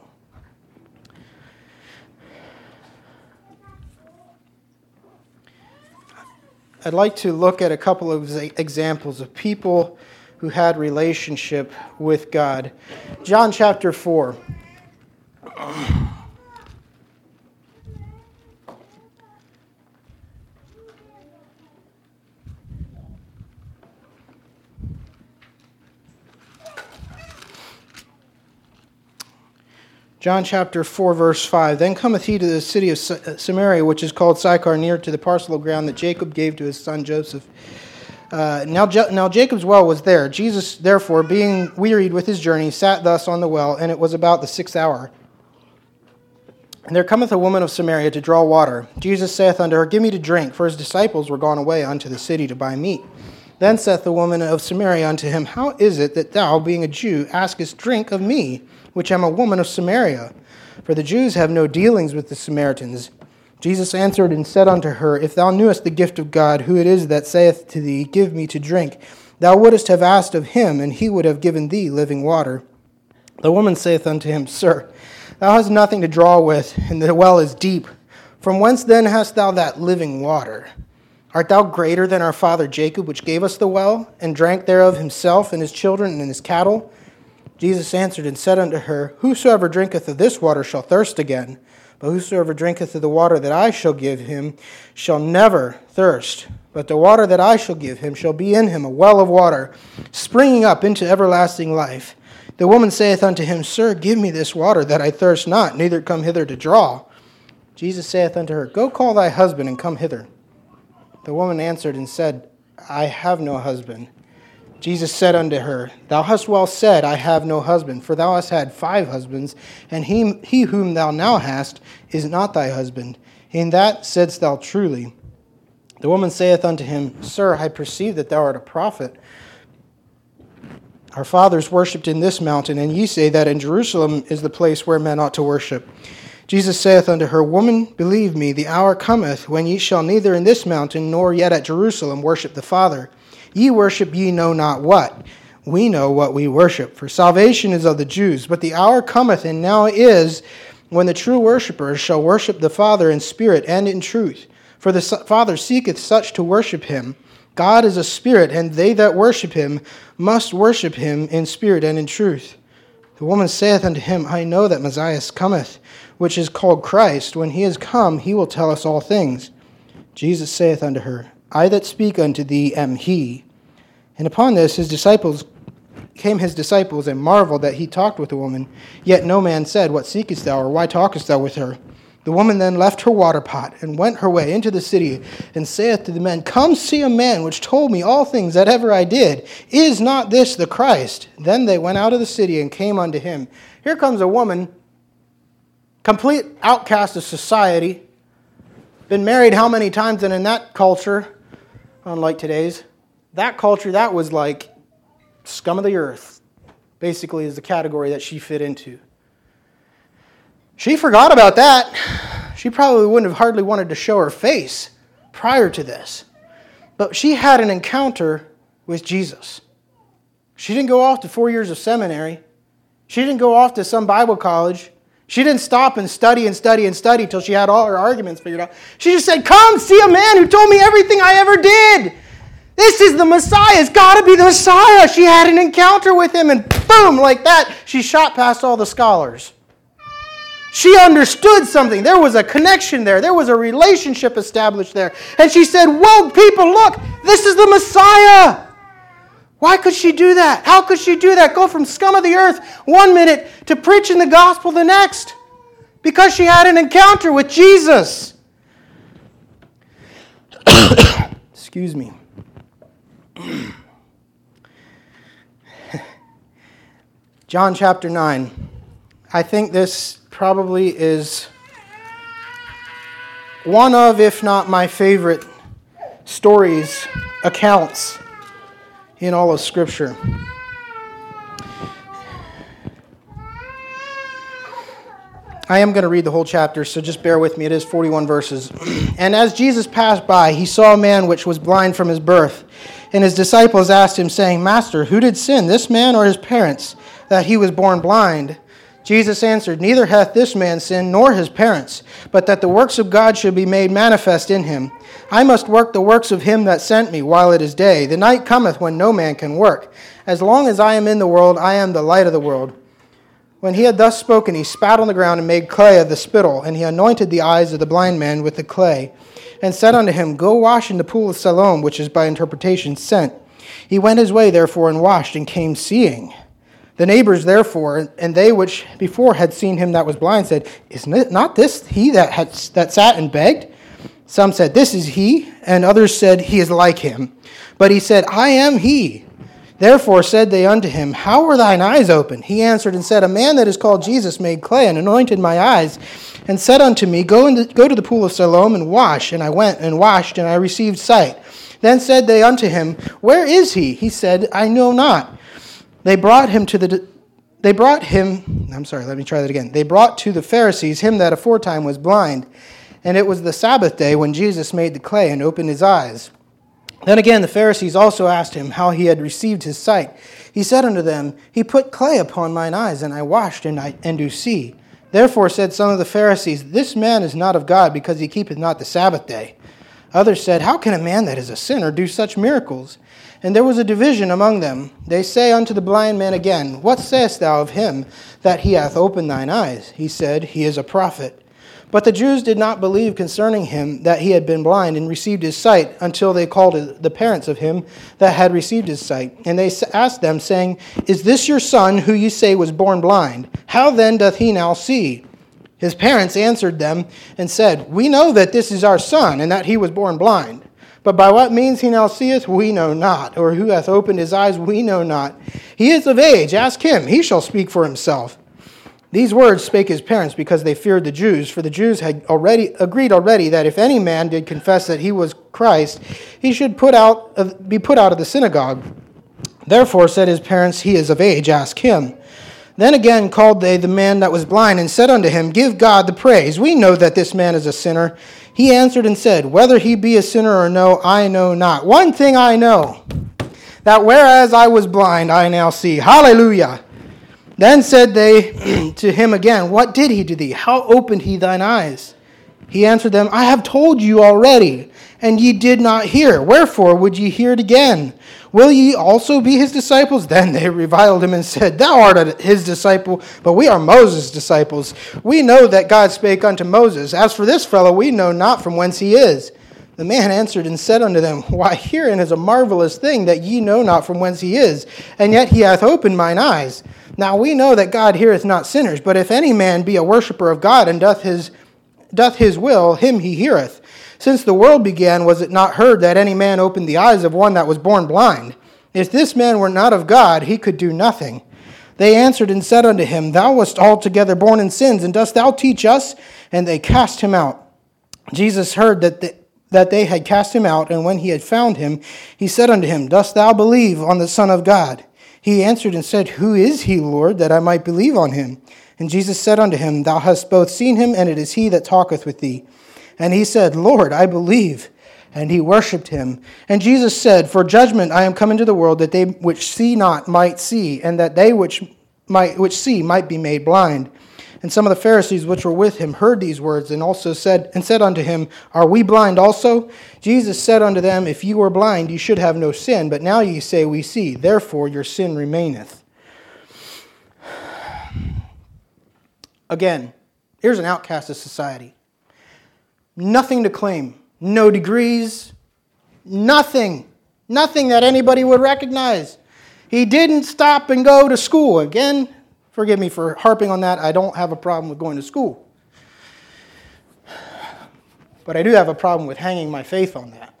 I'd like to look at a couple of examples of people who had relationship with God. John chapter 4. John chapter 4, verse 5. Then cometh he to the city of Samaria, which is called Sychar, near to the parcel of ground that Jacob gave to his son Joseph. Now Jacob's well was there. Jesus, therefore, being wearied with his journey, sat thus on the well, and it was about the 6th hour. And there cometh a woman of Samaria to draw water. Jesus saith unto her, Give me to drink, for his disciples were gone away unto the city to buy meat. Then saith the woman of Samaria unto him, How is it that thou, being a Jew, askest drink of me, which am a woman of Samaria? For the Jews have no dealings with the Samaritans. Jesus answered and said unto her, If thou knewest the gift of God, who it is that saith to thee, Give me to drink, thou wouldest have asked of him, and he would have given thee living water. The woman saith unto him, Sir, thou hast nothing to draw with, and the well is deep. From whence then hast thou that living water? Art thou greater than our father Jacob, which gave us the well, and drank thereof himself, and his children, and his cattle? Jesus answered and said unto her, Whosoever drinketh of this water shall thirst again, but whosoever drinketh of the water that I shall give him shall never thirst. But the water that I shall give him shall be in him a well of water, springing up into everlasting life. The woman saith unto him, Sir, give me this water, that I thirst not, neither come hither to draw. Jesus saith unto her, Go call thy husband, and come hither. The woman answered and said, I have no husband. Jesus said unto her, Thou hast well said, I have no husband, for thou hast had 5 husbands, and he whom thou now hast is not thy husband. In that saidst thou truly. The woman saith unto him, Sir, I perceive that thou art a prophet. Our fathers worshipped in this mountain, and ye say that in Jerusalem is the place where men ought to worship. Jesus saith unto her, Woman, believe me, the hour cometh when ye shall neither in this mountain nor yet at Jerusalem worship the Father. Ye worship ye know not what. We know what we worship, for salvation is of the Jews. But the hour cometh, and now is, when the true worshippers shall worship the Father in spirit and in truth. For the Father seeketh such to worship him. God is a spirit, and they that worship him must worship him in spirit and in truth. The woman saith unto him, I know that Messiah cometh, which is called Christ. When he is come, he will tell us all things. Jesus saith unto her, I that speak unto thee am he. And upon this his disciples and marveled that he talked with the woman. Yet no man said, What seekest thou, or why talkest thou with her? The woman then left her water pot, and went her way into the city, and saith to the men, Come see a man which told me all things that ever I did. Is not this the Christ? Then they went out of the city, and came unto him. Here comes a woman, complete outcast of society, been married how many times, and in that culture, unlike today's, that culture, that was like scum of the earth, basically is the category that she fit into. She forgot about that. She probably wouldn't have hardly wanted to show her face prior to this. But she had an encounter with Jesus. She didn't go off to 4 years of seminary. She didn't go off to some Bible college. She didn't stop and study till she had all her arguments figured out. She just said, come see a man who told me everything I ever did. This is the Messiah. It's got to be the Messiah. She had an encounter with him, and boom, like that, she shot past all the scholars. She understood something. There was a connection there. There was a relationship established there. And she said, whoa, people, look, this is the Messiah. Why could she do that? How could she do that? Go from scum of the earth 1 minute to preaching the gospel the next? Because she had an encounter with Jesus. Excuse me. John chapter 9. I think this probably is one of, if not my favorite stories, accounts in all of Scripture. I am going to read the whole chapter, so just bear with me. It is 41 verses. And as Jesus passed by, he saw a man which was blind from his birth. And his disciples asked him, saying, Master, who did sin, this man or his parents, that he was born blind? Jesus answered, Neither hath this man sinned, nor his parents, but that the works of God should be made manifest in him. I must work the works of him that sent me while it is day. The night cometh when no man can work. As long as I am in the world, I am the light of the world. When he had thus spoken, he spat on the ground and made clay of the spittle, and he anointed the eyes of the blind man with the clay, and said unto him, Go wash in the pool of Siloam, which is by interpretation sent. He went his way, therefore, and washed, and came seeing. The neighbors, therefore, and they which before had seen him that was blind, said, Is not this he that sat and begged? Some said, This is he, and others said, He is like him. But he said, I am he. Therefore said they unto him, How were thine eyes opened? He answered and said, A man that is called Jesus made clay, and anointed my eyes, and said unto me, Go to the pool of Siloam, and wash. And I went and washed, and I received sight. Then said they unto him, Where is he? He said, I know not. They brought to the Pharisees him that aforetime was blind. And it was the Sabbath day when Jesus made the clay and opened his eyes. Then again the Pharisees also asked him how he had received his sight. He said unto them, He put clay upon mine eyes, and I washed, and do see. Therefore said some of the Pharisees, This man is not of God, because he keepeth not the Sabbath day. Others said, How can a man that is a sinner do such miracles? And there was a division among them. They say unto the blind man again, What sayest thou of him that he hath opened thine eyes? He said, He is a prophet. But the Jews did not believe concerning him that he had been blind and received his sight, until they called the parents of him that had received his sight. And they asked them, saying, Is this your son, who ye say was born blind? How then doth he now see? His parents answered them and said, We know that this is our son, and that he was born blind. But by what means he now seeth, we know not, or who hath opened his eyes, we know not. He is of age, ask him, he shall speak for himself. These words spake his parents, because they feared the Jews, for the Jews had agreed already that if any man did confess that he was Christ, he should be put out of the synagogue. Therefore said his parents, He is of age, ask him. Then again called they the man that was blind, and said unto him, Give God the praise. We know that this man is a sinner. He answered and said, Whether he be a sinner or no, I know not. One thing I know, that whereas I was blind, I now see. Hallelujah. Then said they to him again, What did he to thee? How opened he thine eyes? He answered them, I have told you already, and ye did not hear. Wherefore would ye hear it again? Will ye also be his disciples? Then they reviled him and said, Thou art his disciple, but we are Moses' disciples. We know that God spake unto Moses. As for this fellow, we know not from whence he is. The man answered and said unto them, Why, herein is a marvelous thing, that ye know not from whence he is, and yet he hath opened mine eyes. Now we know that God heareth not sinners, but if any man be a worshipper of God, and doth his will, him he heareth. Since the world began, was it not heard that any man opened the eyes of one that was born blind? If this man were not of God, he could do nothing. They answered and said unto him, Thou wast altogether born in sins, and dost thou teach us? And they cast him out. Jesus heard that they had cast him out, and when he had found him, he said unto him, Dost thou believe on the Son of God? He answered and said, Who is he, Lord, that I might believe on him? And Jesus said unto him, Thou hast both seen him, and it is he that talketh with thee. And he said, Lord, I believe. And he worshipped him. And Jesus said, For judgment I am come into the world, that they which see not might see, and that they which see might be made blind. And some of the Pharisees which were with him heard these words, and said unto him, Are we blind also? Jesus said unto them, If you were blind, you should have no sin, but now ye say, We see, therefore your sin remaineth. Again, here's an outcast of society. Nothing to claim. No degrees. Nothing. Nothing that anybody would recognize. He didn't stop and go to school. Again, forgive me for harping on that. I don't have a problem with going to school. But I do have a problem with hanging my faith on that.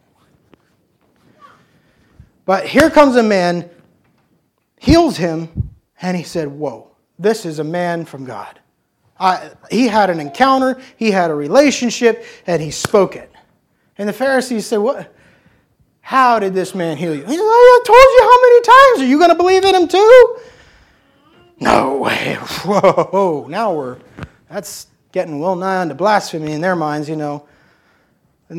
But here comes a man, heals him, and he said, Whoa, this is a man from God. He had an encounter, he had a relationship, and he spoke it. And the Pharisees said, What? How did this man heal you? He said, I told you how many times. Are you going to believe in him too? No way. Whoa. Now that's getting well nigh unto blasphemy in their minds, you know. And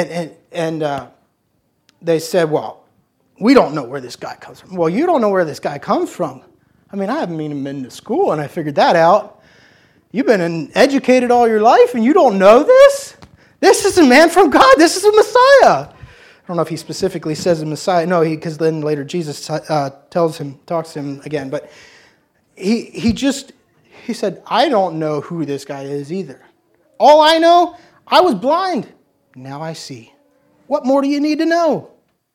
they said, Well, we don't know where this guy comes from. Well, you don't know where this guy comes from. I mean, I haven't even been to school, and I figured that out. You've been educated all your life, and you don't know this? This is a man from God. This is a Messiah. I don't know if he specifically says the Messiah. No, because then later Jesus talks to him again. But he said, I don't know who this guy is either. All I know, I was blind. Now I see. What more do you need to know?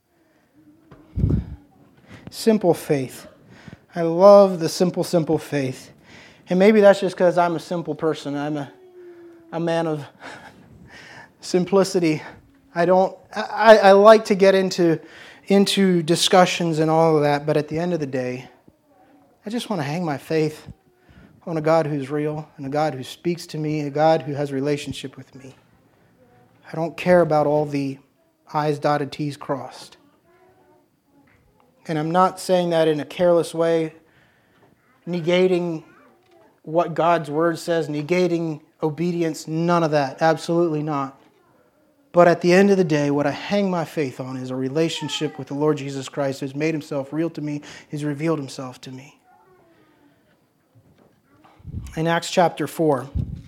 Simple faith. I love the simple faith. And maybe that's just because I'm a simple person. I'm a man of simplicity. I like to get into discussions and all of that, but at the end of the day, I just want to hang my faith on a God who's real, and a God who speaks to me, a God who has a relationship with me. I don't care about all the I's dotted, T's crossed. And I'm not saying that in a careless way, negating what God's word says, negating obedience, none of that. Absolutely not. But at the end of the day, what I hang my faith on is a relationship with the Lord Jesus Christ who's made himself real to me, who's revealed himself to me. In Acts chapter 4,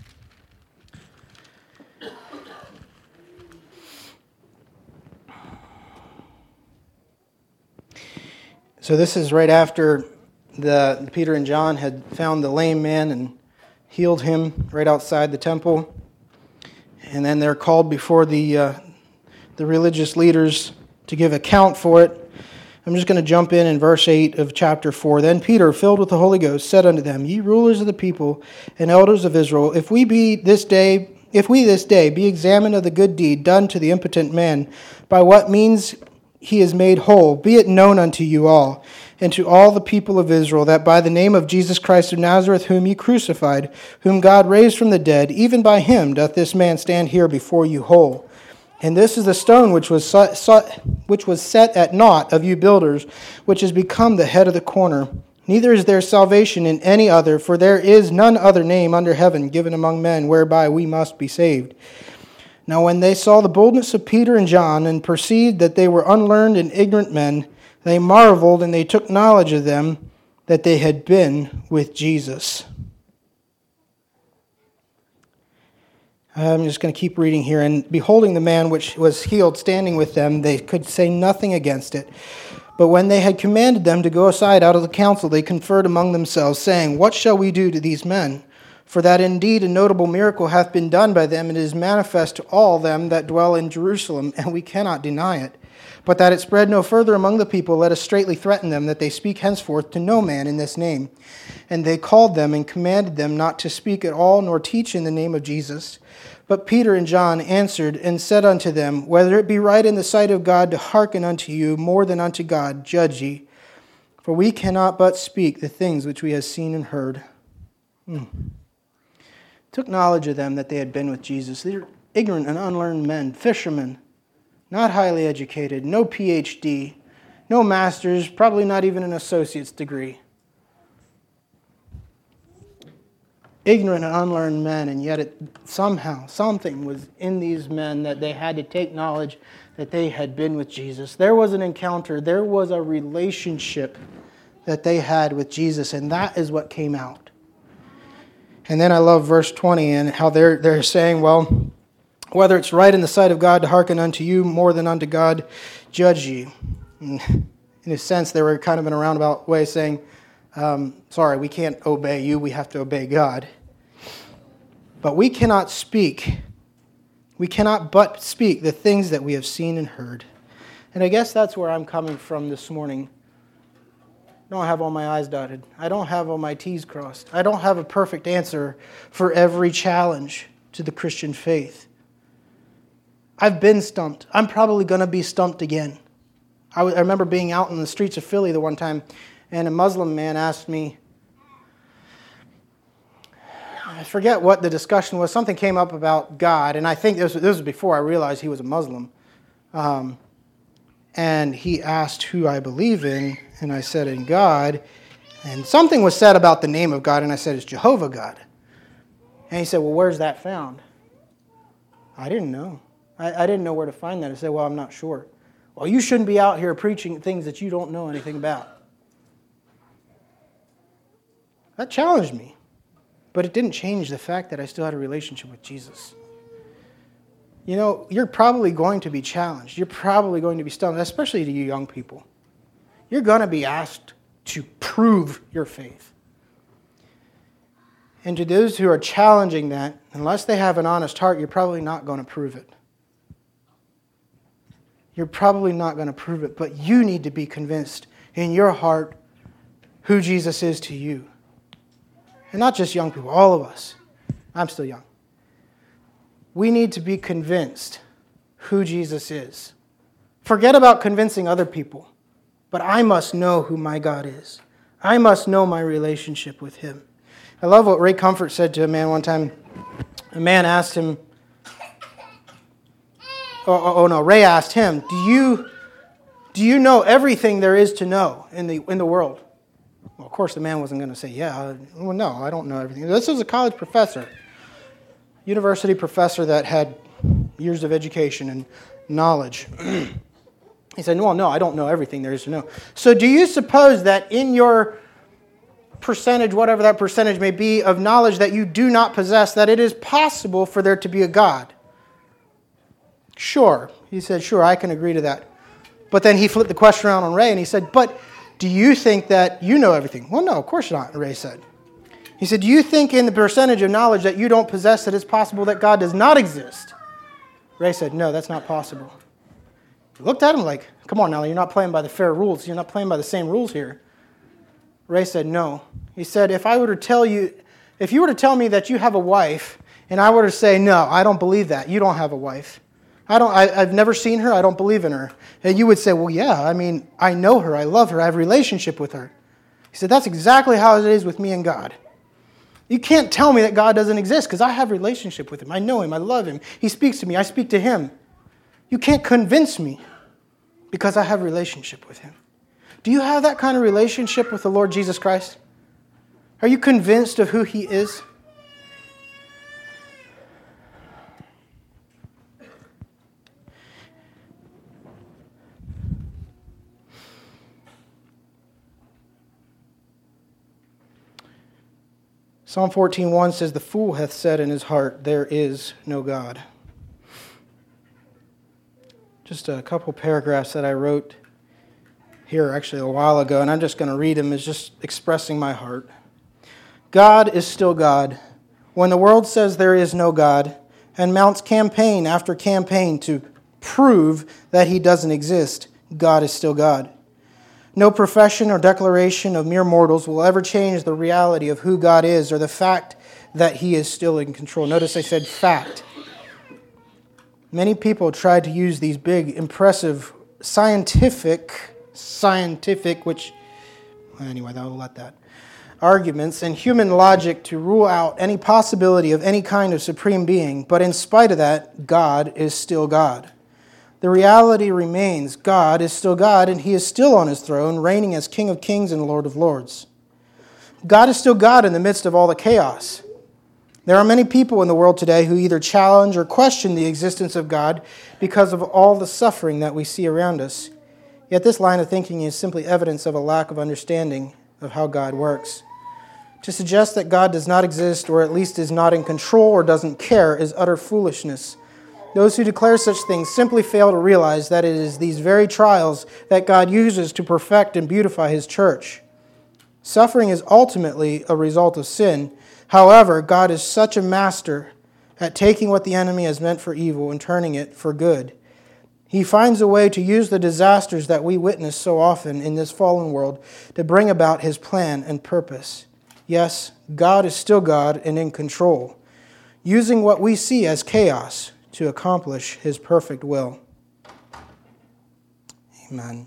so this is right after Peter and John had found the lame man and healed him right outside the temple. And then they're called before the religious leaders to give account for it. I'm just going to jump in verse 8 of chapter 4. Then Peter, filled with the Holy Ghost, said unto them, Ye rulers of the people and elders of Israel, if we this day be examined of the good deed done to the impotent man, by what means he is made whole, be it known unto you all, and to all the people of Israel, that by the name of Jesus Christ of Nazareth, whom ye crucified, whom God raised from the dead, even by him doth this man stand here before you whole. And this is the stone which was set at naught of you builders, which is become the head of the corner. Neither is there salvation in any other, for there is none other name under heaven given among men whereby we must be saved. Now when they saw the boldness of Peter and John, and perceived that they were unlearned and ignorant men, they marveled, and they took knowledge of them that they had been with Jesus. I'm just going to keep reading here. And beholding the man which was healed standing with them, they could say nothing against it. But when they had commanded them to go aside out of the council, they conferred among themselves, saying, What shall we do to these men? For that indeed a notable miracle hath been done by them, and it is manifest to all them that dwell in Jerusalem, and we cannot deny it. But that it spread no further among the people, let us straitly threaten them, that they speak henceforth to no man in this name. And they called them and commanded them not to speak at all, nor teach in the name of Jesus. But Peter and John answered and said unto them, Whether it be right in the sight of God to hearken unto you more than unto God, judge ye. For we cannot but speak the things which we have seen and heard. Took knowledge of them that they had been with Jesus. They were ignorant and unlearned men, fishermen, not highly educated, no PhD, no master's, probably not even an associate's degree. Ignorant and unlearned men, and yet somehow something was in these men that they had to take knowledge that they had been with Jesus. There was an encounter, there was a relationship that they had with Jesus, and that is what came out. And then I love verse 20 and how they're saying, well, whether it's right in the sight of God to hearken unto you more than unto God, judge ye. In a sense, they were kind of in a roundabout way saying, sorry, we can't obey you, we have to obey God. But we cannot but speak the things that we have seen and heard. And I guess that's where I'm coming from this morning. I don't have all my I's dotted. I don't have all my T's crossed. I don't have a perfect answer for every challenge to the Christian faith. I've been stumped. I'm probably going to be stumped again. I remember being out in the streets of Philly the one time, and a Muslim man asked me, I forget what the discussion was. Something came up about God, and I think this was before I realized he was a Muslim. And he asked who I believe in, and I said in God. And something was said about the name of God, and I said it's Jehovah God. And he said, well, where's that found? I didn't know. I didn't know where to find that. I said, well, I'm not sure. Well, you shouldn't be out here preaching things that you don't know anything about. That challenged me. But it didn't change the fact that I still had a relationship with Jesus. You know, you're probably going to be challenged. You're probably going to be stumped, especially to you young people. You're going to be asked to prove your faith. And to those who are challenging that, unless they have an honest heart, you're probably not going to prove it. You're probably not going to prove it, but you need to be convinced in your heart who Jesus is to you. And not just young people, all of us. I'm still young. We need to be convinced who Jesus is. Forget about convincing other people, but I must know who my God is. I must know my relationship with Him. I love what Ray Comfort said to a man one time. A man asked him, Ray asked him, do you know everything there is to know in the world? Well, of course, the man wasn't going to say, well, no, I don't know everything. This was a college professor, university professor that had years of education and knowledge. He said, well, no, I don't know everything there is to know. So do you suppose that in your percentage, whatever that percentage may be, of knowledge that you do not possess, that it is possible for there to be a God? Sure. He said, sure, I can agree to that. But then he flipped the question around on Ray and he said, but do you think that you know everything? Well, no, of course not, Ray said. He said, do you think in the percentage of knowledge that you don't possess that it's possible that God does not exist? Ray said, no, that's not possible. He looked at him like, come on now, you're not playing by the fair rules. You're not playing by the same rules here. Ray said, no. He said, if you were to tell me that you have a wife, and I were to say, no, I don't believe that. You don't have a wife. I've never seen her. I don't believe in her. And you would say, well, yeah, I know her. I love her. I have a relationship with her. He said, that's exactly how it is with me and God. You can't tell me that God doesn't exist because I have a relationship with Him. I know Him. I love Him. He speaks to me. I speak to Him. You can't convince me because I have a relationship with Him. Do you have that kind of relationship with the Lord Jesus Christ? Are you convinced of who He is? Psalm 14:1 says, the fool hath said in his heart, there is no God. Just a couple paragraphs that I wrote here actually a while ago, and I'm just going to read them as just expressing my heart. God is still God. When the world says there is no God and mounts campaign after campaign to prove that He doesn't exist, God is still God. No profession or declaration of mere mortals will ever change the reality of who God is or the fact that He is still in control. Notice I said fact. Many people tried to use these big, impressive, scientific, which Anyway, I'll let that. Arguments and human logic to rule out any possibility of any kind of supreme being, but in spite of that, God is still God. The reality remains God is still God, and He is still on His throne, reigning as King of Kings and Lord of Lords. God is still God in the midst of all the chaos. There are many people in the world today who either challenge or question the existence of God because of all the suffering that we see around us. Yet this line of thinking is simply evidence of a lack of understanding of how God works. To suggest that God does not exist, or at least is not in control or doesn't care, is utter foolishness. Those who declare such things simply fail to realize that it is these very trials that God uses to perfect and beautify His church. Suffering is ultimately a result of sin. However, God is such a master at taking what the enemy has meant for evil and turning it for good. He finds a way to use the disasters that we witness so often in this fallen world to bring about His plan and purpose. Yes, God is still God and in control, using what we see as chaos to accomplish His perfect will. Amen.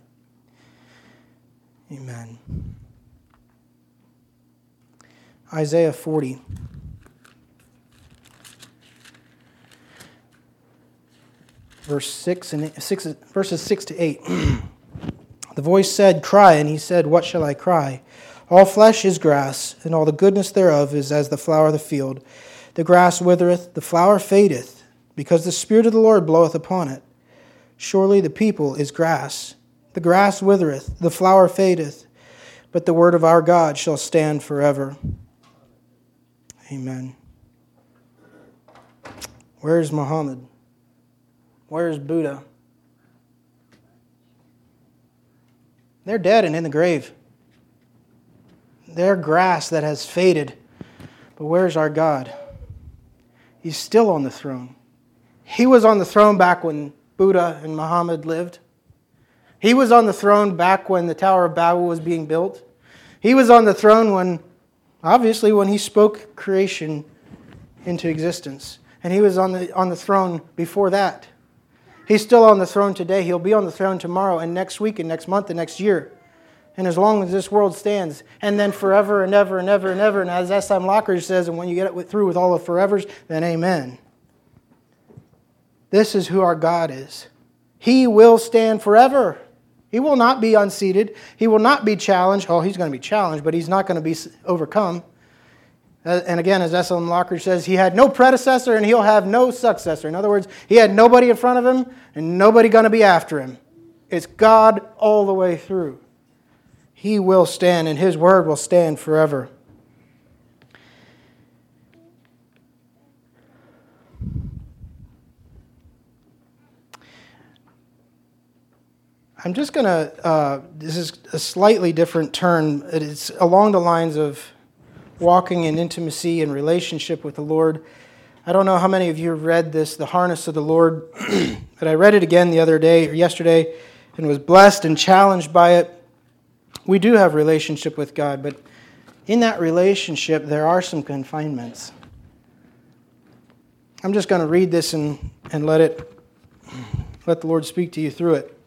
Amen. Isaiah 40. Verses 6 to 8. The voice said, "Cry," and He said, "What shall I cry? All flesh is grass, and all the goodness thereof is as the flower of the field. The grass withereth, the flower fadeth, because the Spirit of the Lord bloweth upon it. Surely the people is grass. The grass withereth, the flower fadeth, but the word of our God shall stand forever." Amen. Where's Muhammad? Where's Buddha? They're dead and in the grave. They're grass that has faded. But where's our God? He's still on the throne. He was on the throne back when Buddha and Muhammad lived. He was on the throne back when the Tower of Babel was being built. He was on the throne when He spoke creation into existence. And He was on the throne before that. He's still on the throne today. He'll be on the throne tomorrow and next week and next month and next year. And as long as this world stands, and then forever and ever and ever and ever. And as S.M. Lockridge says, and when you get through with all the forevers, then amen. This is who our God is. He will stand forever. He will not be unseated. He will not be challenged. Oh, He's going to be challenged, but He's not going to be overcome. And again, as S.M. Lockridge says, He had no predecessor and He'll have no successor. In other words, He had nobody in front of Him and nobody going to be after Him. It's God all the way through. He will stand, and His word will stand forever. I'm just going to, this is a slightly different turn. It's along the lines of walking in intimacy and relationship with the Lord. I don't know how many of you have read this, The Harness of the Lord, but I read it again the other day, or yesterday, and was blessed and challenged by it. We do have relationship with God, but in that relationship, there are some confinements. I'm just going to read this and let the Lord speak to you through it.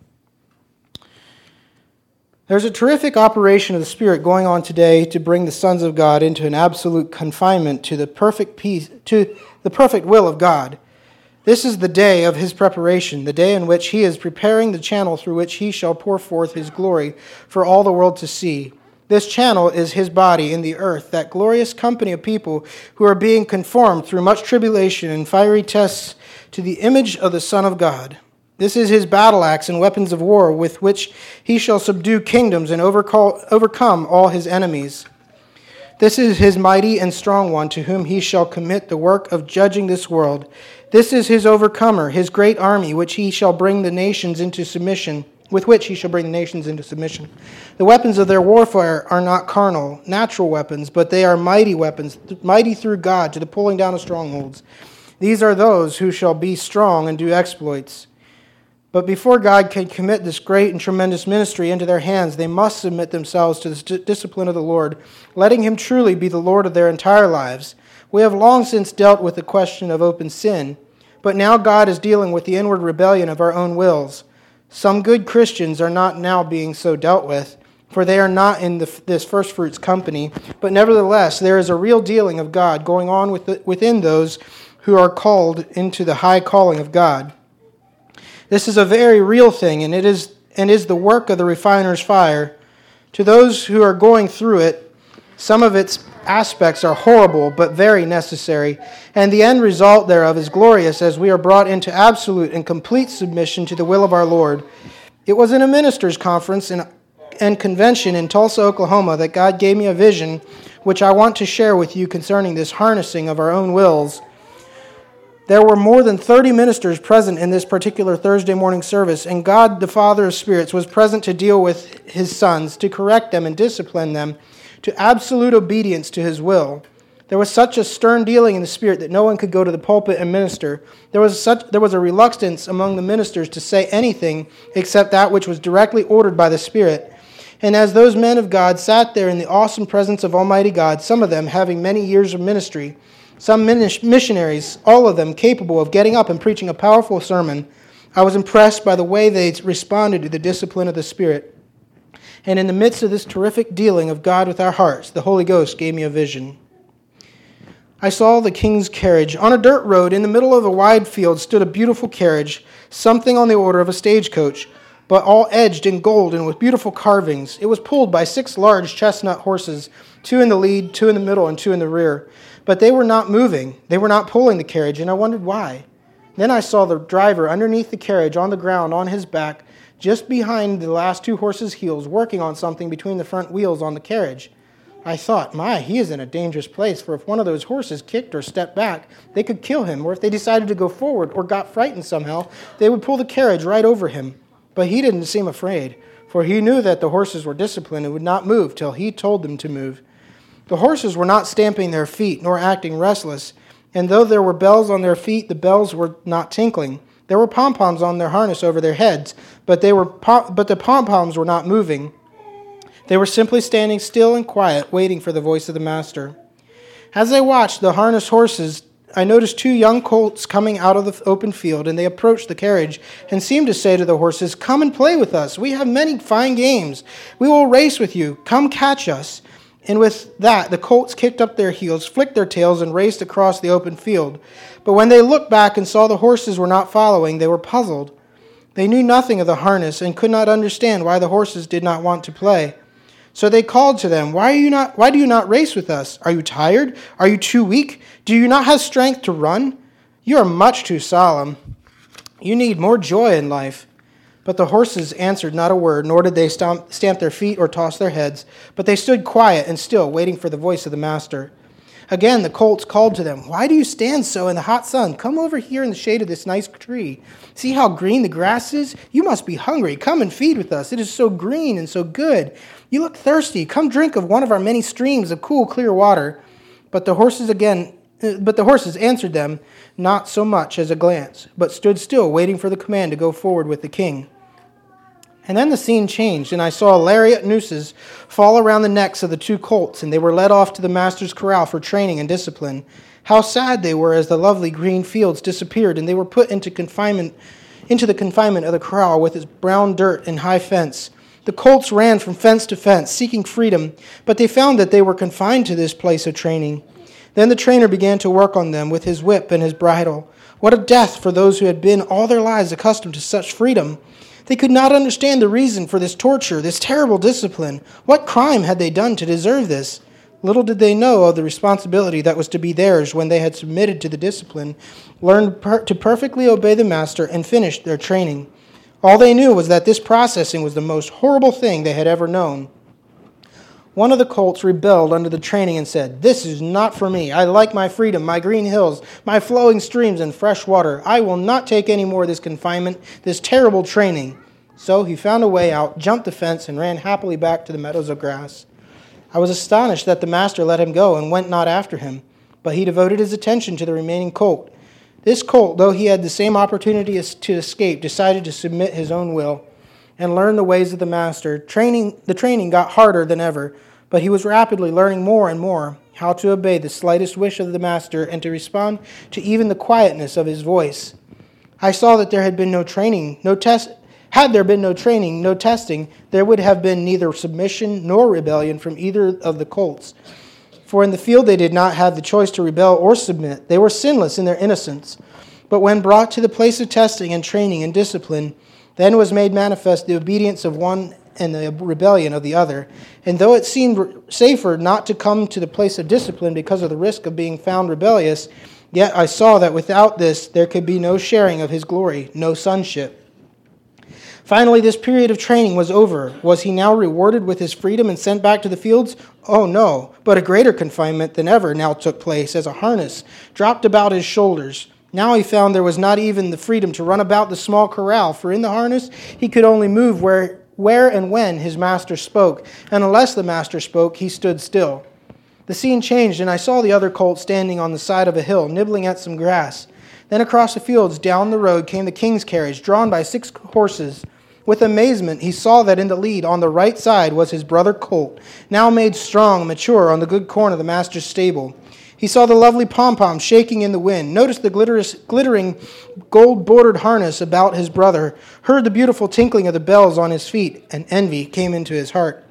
There's a terrific operation of the Spirit going on today to bring the sons of God into an absolute confinement to the perfect peace, to the perfect will of God. This is the day of His preparation, the day in which He is preparing the channel through which He shall pour forth His glory for all the world to see. This channel is His body in the earth, that glorious company of people who are being conformed through much tribulation and fiery tests to the image of the Son of God. This is His battle axe and weapons of war with which He shall subdue kingdoms and overcome all His enemies. This is His mighty and strong one to whom He shall commit the work of judging this world. This is His overcomer, His great army, which He shall bring the nations into submission, with which He shall bring the nations into submission. The weapons of their warfare are not carnal, natural weapons, but they are mighty weapons, mighty through God to the pulling down of strongholds. These are those who shall be strong and do exploits. But before God can commit this great and tremendous ministry into their hands, they must submit themselves to the discipline of the Lord, letting Him truly be the Lord of their entire lives. We have long since dealt with the question of open sin, but now God is dealing with the inward rebellion of our own wills. Some good Christians are not now being so dealt with. for they are not in this first fruits company. But nevertheless, there is a real dealing of God going on within those who are called into the high calling of God. This is a very real thing, and is the work of the refiner's fire. To those who are going through it, some of its aspects are horrible but very necessary, and the end result thereof is glorious as we are brought into absolute and complete submission to the will of our Lord. It was in a ministers' conference and convention in Tulsa, Oklahoma, that God gave me a vision which I want to share with you concerning this harnessing of our own wills. There were more than 30 ministers present in this particular Thursday morning service, and God, the Father of spirits, was present to deal with his sons, to correct them and discipline them to absolute obedience to his will. There was such a stern dealing in the Spirit that no one could go to the pulpit and minister. There was a reluctance among the ministers to say anything except that which was directly ordered by the Spirit. And as those men of God sat there in the awesome presence of Almighty God, some of them having many years of ministry, some missionaries, all of them capable of getting up and preaching a powerful sermon, I was impressed by the way they responded to the discipline of the Spirit. And in the midst of this terrific dealing of God with our hearts, the Holy Ghost gave me a vision. I saw the king's carriage. On a dirt road in the middle of a wide field stood a beautiful carriage, something on the order of a stagecoach, but all edged in gold and with beautiful carvings. It was pulled by 6 large chestnut horses, 2 in the lead, 2 in the middle, and 2 in the rear. But they were not moving. They were not pulling the carriage, and I wondered why. Then I saw the driver underneath the carriage on the ground on his back, just behind the last 2 horses' heels, working on something between the front wheels on the carriage. I thought, he is in a dangerous place, for if one of those horses kicked or stepped back, they could kill him, or if they decided to go forward or got frightened somehow, they would pull the carriage right over him. But he didn't seem afraid, for he knew that the horses were disciplined and would not move till he told them to move. The horses were not stamping their feet, nor acting restless, and though there were bells on their feet, the bells were not tinkling. There were pom-poms on their harness over their heads, but the pom-poms were not moving. They were simply standing still and quiet, waiting for the voice of the master. As I watched the harnessed horses, I noticed 2 young colts coming out of the open field, and they approached the carriage and seemed to say to the horses, "Come and play with us. We have many fine games. We will race with you. Come catch us." And with that, the colts kicked up their heels, flicked their tails, and raced across the open field. But when they looked back and saw the horses were not following, they were puzzled. They knew nothing of the harness and could not understand why the horses did not want to play. So they called to them, Why do you not race with us? Are you tired? Are you too weak? Do you not have strength to run? You are much too solemn. You need more joy in life." But the horses answered not a word, nor did they stamp their feet or toss their heads, but they stood quiet and still, waiting for the voice of the master. Again, the colts called to them, "Why do you stand so in the hot sun? Come over here in the shade of this nice tree. See how green the grass is? You must be hungry. Come and feed with us. It is so green and so good. You look thirsty. Come drink of one of our many streams of cool, clear water." But the horses answered them not so much as a glance, but stood still, waiting for the command to go forward with the king. And then the scene changed, and I saw lariat nooses fall around the necks of the 2 colts, and they were led off to the master's corral for training and discipline. How sad they were as the lovely green fields disappeared, and they were put into the confinement of the corral with its brown dirt and high fence. The colts ran from fence to fence, seeking freedom, but they found that they were confined to this place of training. Then the trainer began to work on them with his whip and his bridle. What a death for those who had been all their lives accustomed to such freedom! They could not understand the reason for this torture, this terrible discipline. What crime had they done to deserve this? Little did they know of the responsibility that was to be theirs when they had submitted to the discipline, learned to perfectly obey the master, and finished their training. All they knew was that this processing was the most horrible thing they had ever known. One of the colts rebelled under the training and said, "This is not for me. I like my freedom, my green hills, my flowing streams and fresh water. I will not take any more of this confinement, this terrible training." So he found a way out, jumped the fence, and ran happily back to the meadows of grass. I was astonished that the master let him go and went not after him, but he devoted his attention to the remaining colt. This colt, though he had the same opportunity to escape, decided to submit his own will and learn the ways of the master. The training got harder than ever, but he was rapidly learning more and more how to obey the slightest wish of the master and to respond to even the quietness of his voice. I saw that there had been no training, no test, Had there been no training, no testing, there would have been neither submission nor rebellion from either of the colts. For in the field they did not have the choice to rebel or submit. They were sinless in their innocence. But when brought to the place of testing and training and discipline, then was made manifest the obedience of one and the rebellion of the other. And though it seemed safer not to come to the place of discipline because of the risk of being found rebellious, yet I saw that without this there could be no sharing of his glory, no sonship. Finally, this period of training was over. Was he now rewarded with his freedom and sent back to the fields? Oh no, but a greater confinement than ever now took place as a harness dropped about his shoulders. Now he found there was not even the freedom to run about the small corral, for in the harness he could only move where and when his master spoke, and unless the master spoke, he stood still. The scene changed, and I saw the other colt standing on the side of a hill, nibbling at some grass. Then across the fields down the road came the king's carriage, drawn by 6 horses. With amazement, he saw that in the lead, on the right side, was his brother colt, now made strong and mature on the good corn of the master's stable. He saw the lovely pom-pom shaking in the wind, noticed the glittering gold-bordered harness about his brother, heard the beautiful tinkling of the bells on his feet, and envy came into his heart.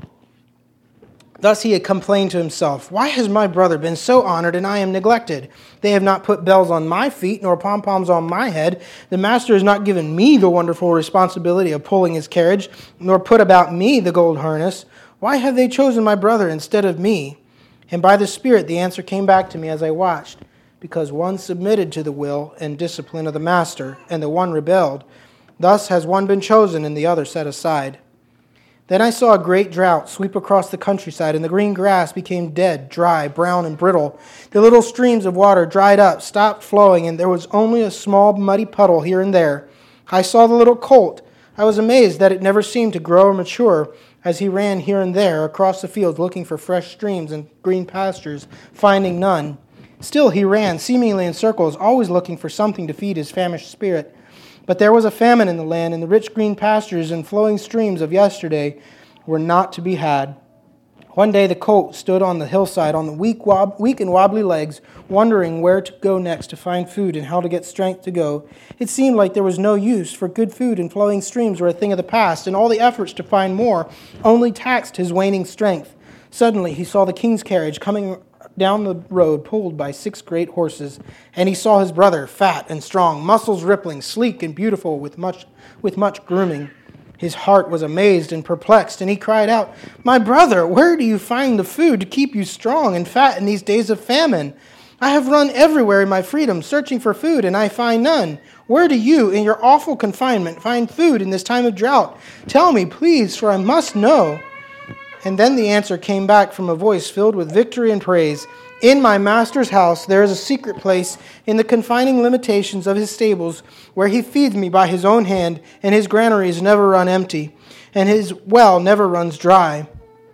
Thus he had complained to himself, "Why has my brother been so honored and I am neglected? They have not put bells on my feet, nor pom-poms on my head. The master has not given me the wonderful responsibility of pulling his carriage, nor put about me the gold harness. Why have they chosen my brother instead of me?" And by the Spirit the answer came back to me as I watched, because one submitted to the will and discipline of the master, and the one rebelled. Thus has one been chosen and the other set aside. Then I saw a great drought sweep across the countryside, and the green grass became dead, dry, brown, and brittle. The little streams of water dried up, stopped flowing, and there was only a small muddy puddle here and there. I saw the little colt. I was amazed that it never seemed to grow or mature, as he ran here and there across the fields looking for fresh streams and green pastures, finding none. Still he ran, seemingly in circles, always looking for something to feed his famished spirit. But there was a famine in the land, and the rich green pastures and flowing streams of yesterday were not to be had. One day the colt stood on the hillside on the weak and wobbly legs, wondering where to go next to find food and how to get strength to go. It seemed like there was no use, for good food and flowing streams were a thing of the past, and all the efforts to find more only taxed his waning strength. Suddenly he saw the king's carriage coming down the road, pulled by 6 great horses, and he saw his brother, fat and strong, muscles rippling, sleek and beautiful, with much grooming. His heart was amazed and perplexed, and he cried out, "My brother, where do you find the food to keep you strong and fat in these days of famine? I have run everywhere in my freedom, searching for food, and I find none. Where do you, in your awful confinement, find food in this time of drought? Tell me, please, for I must know." And then the answer came back from a voice filled with victory and praise. "In my master's house there is a secret place in the confining limitations of his stables, where he feeds me by his own hand, and his granaries never run empty, and his well never runs dry."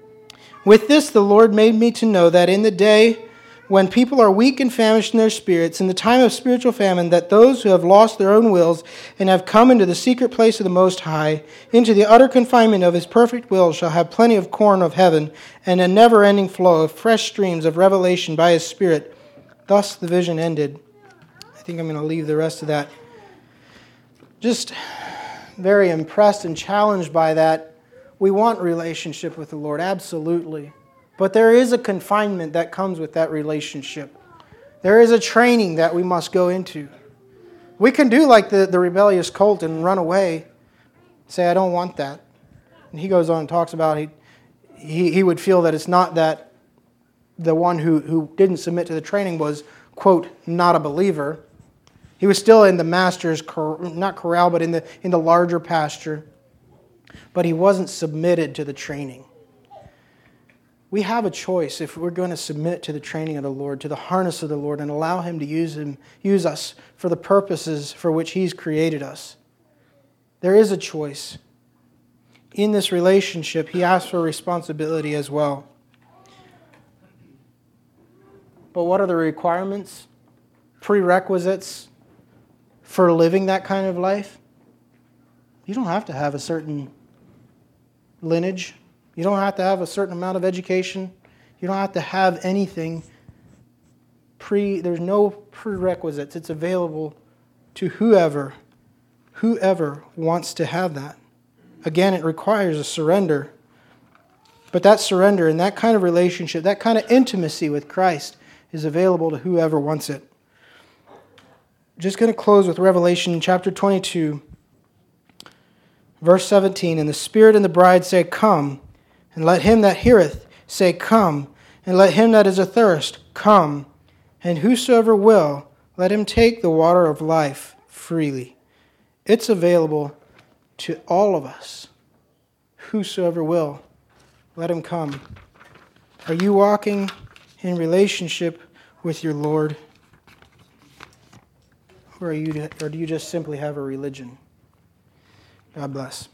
With this the Lord made me to know that in the day when people are weak and famished in their spirits, in the time of spiritual famine, that those who have lost their own wills and have come into the secret place of the Most High, into the utter confinement of his perfect will, shall have plenty of corn of heaven and a never-ending flow of fresh streams of revelation by his Spirit. Thus the vision ended. I think I'm going to leave the rest of that. Just very impressed and challenged by that. We want relationship with the Lord, absolutely. But there is a confinement that comes with that relationship. There is a training that we must go into. We can do like the rebellious colt and run away, say, "I don't want that." And he goes on and talks about he would feel that it's not that the one who didn't submit to the training was, quote, not a believer. He was still in the master's, not corral, but in the larger pasture. But he wasn't submitted to the training. We have a choice if we're going to submit to the training of the Lord, to the harness of the Lord, and allow him to use us for the purposes for which he's created us. There is a choice. In this relationship, he asks for responsibility as well. But what are the requirements, prerequisites for living that kind of life? You don't have to have a certain lineage. You don't have to have a certain amount of education. You don't have to have anything. There's no prerequisites. It's available to whoever whoever wants to have that. Again, it requires a surrender. But that surrender and that kind of relationship, that kind of intimacy with Christ is available to whoever wants it. Just going to close with Revelation chapter 22, verse 17. And the Spirit and the bride say, Come, and let him that heareth say, Come, and let him that is athirst come, and whosoever will, let him take the water of life freely. It's available to all of us. Whosoever will, let him come. Are you walking in relationship with your Lord? Or do you just simply have a religion? God bless.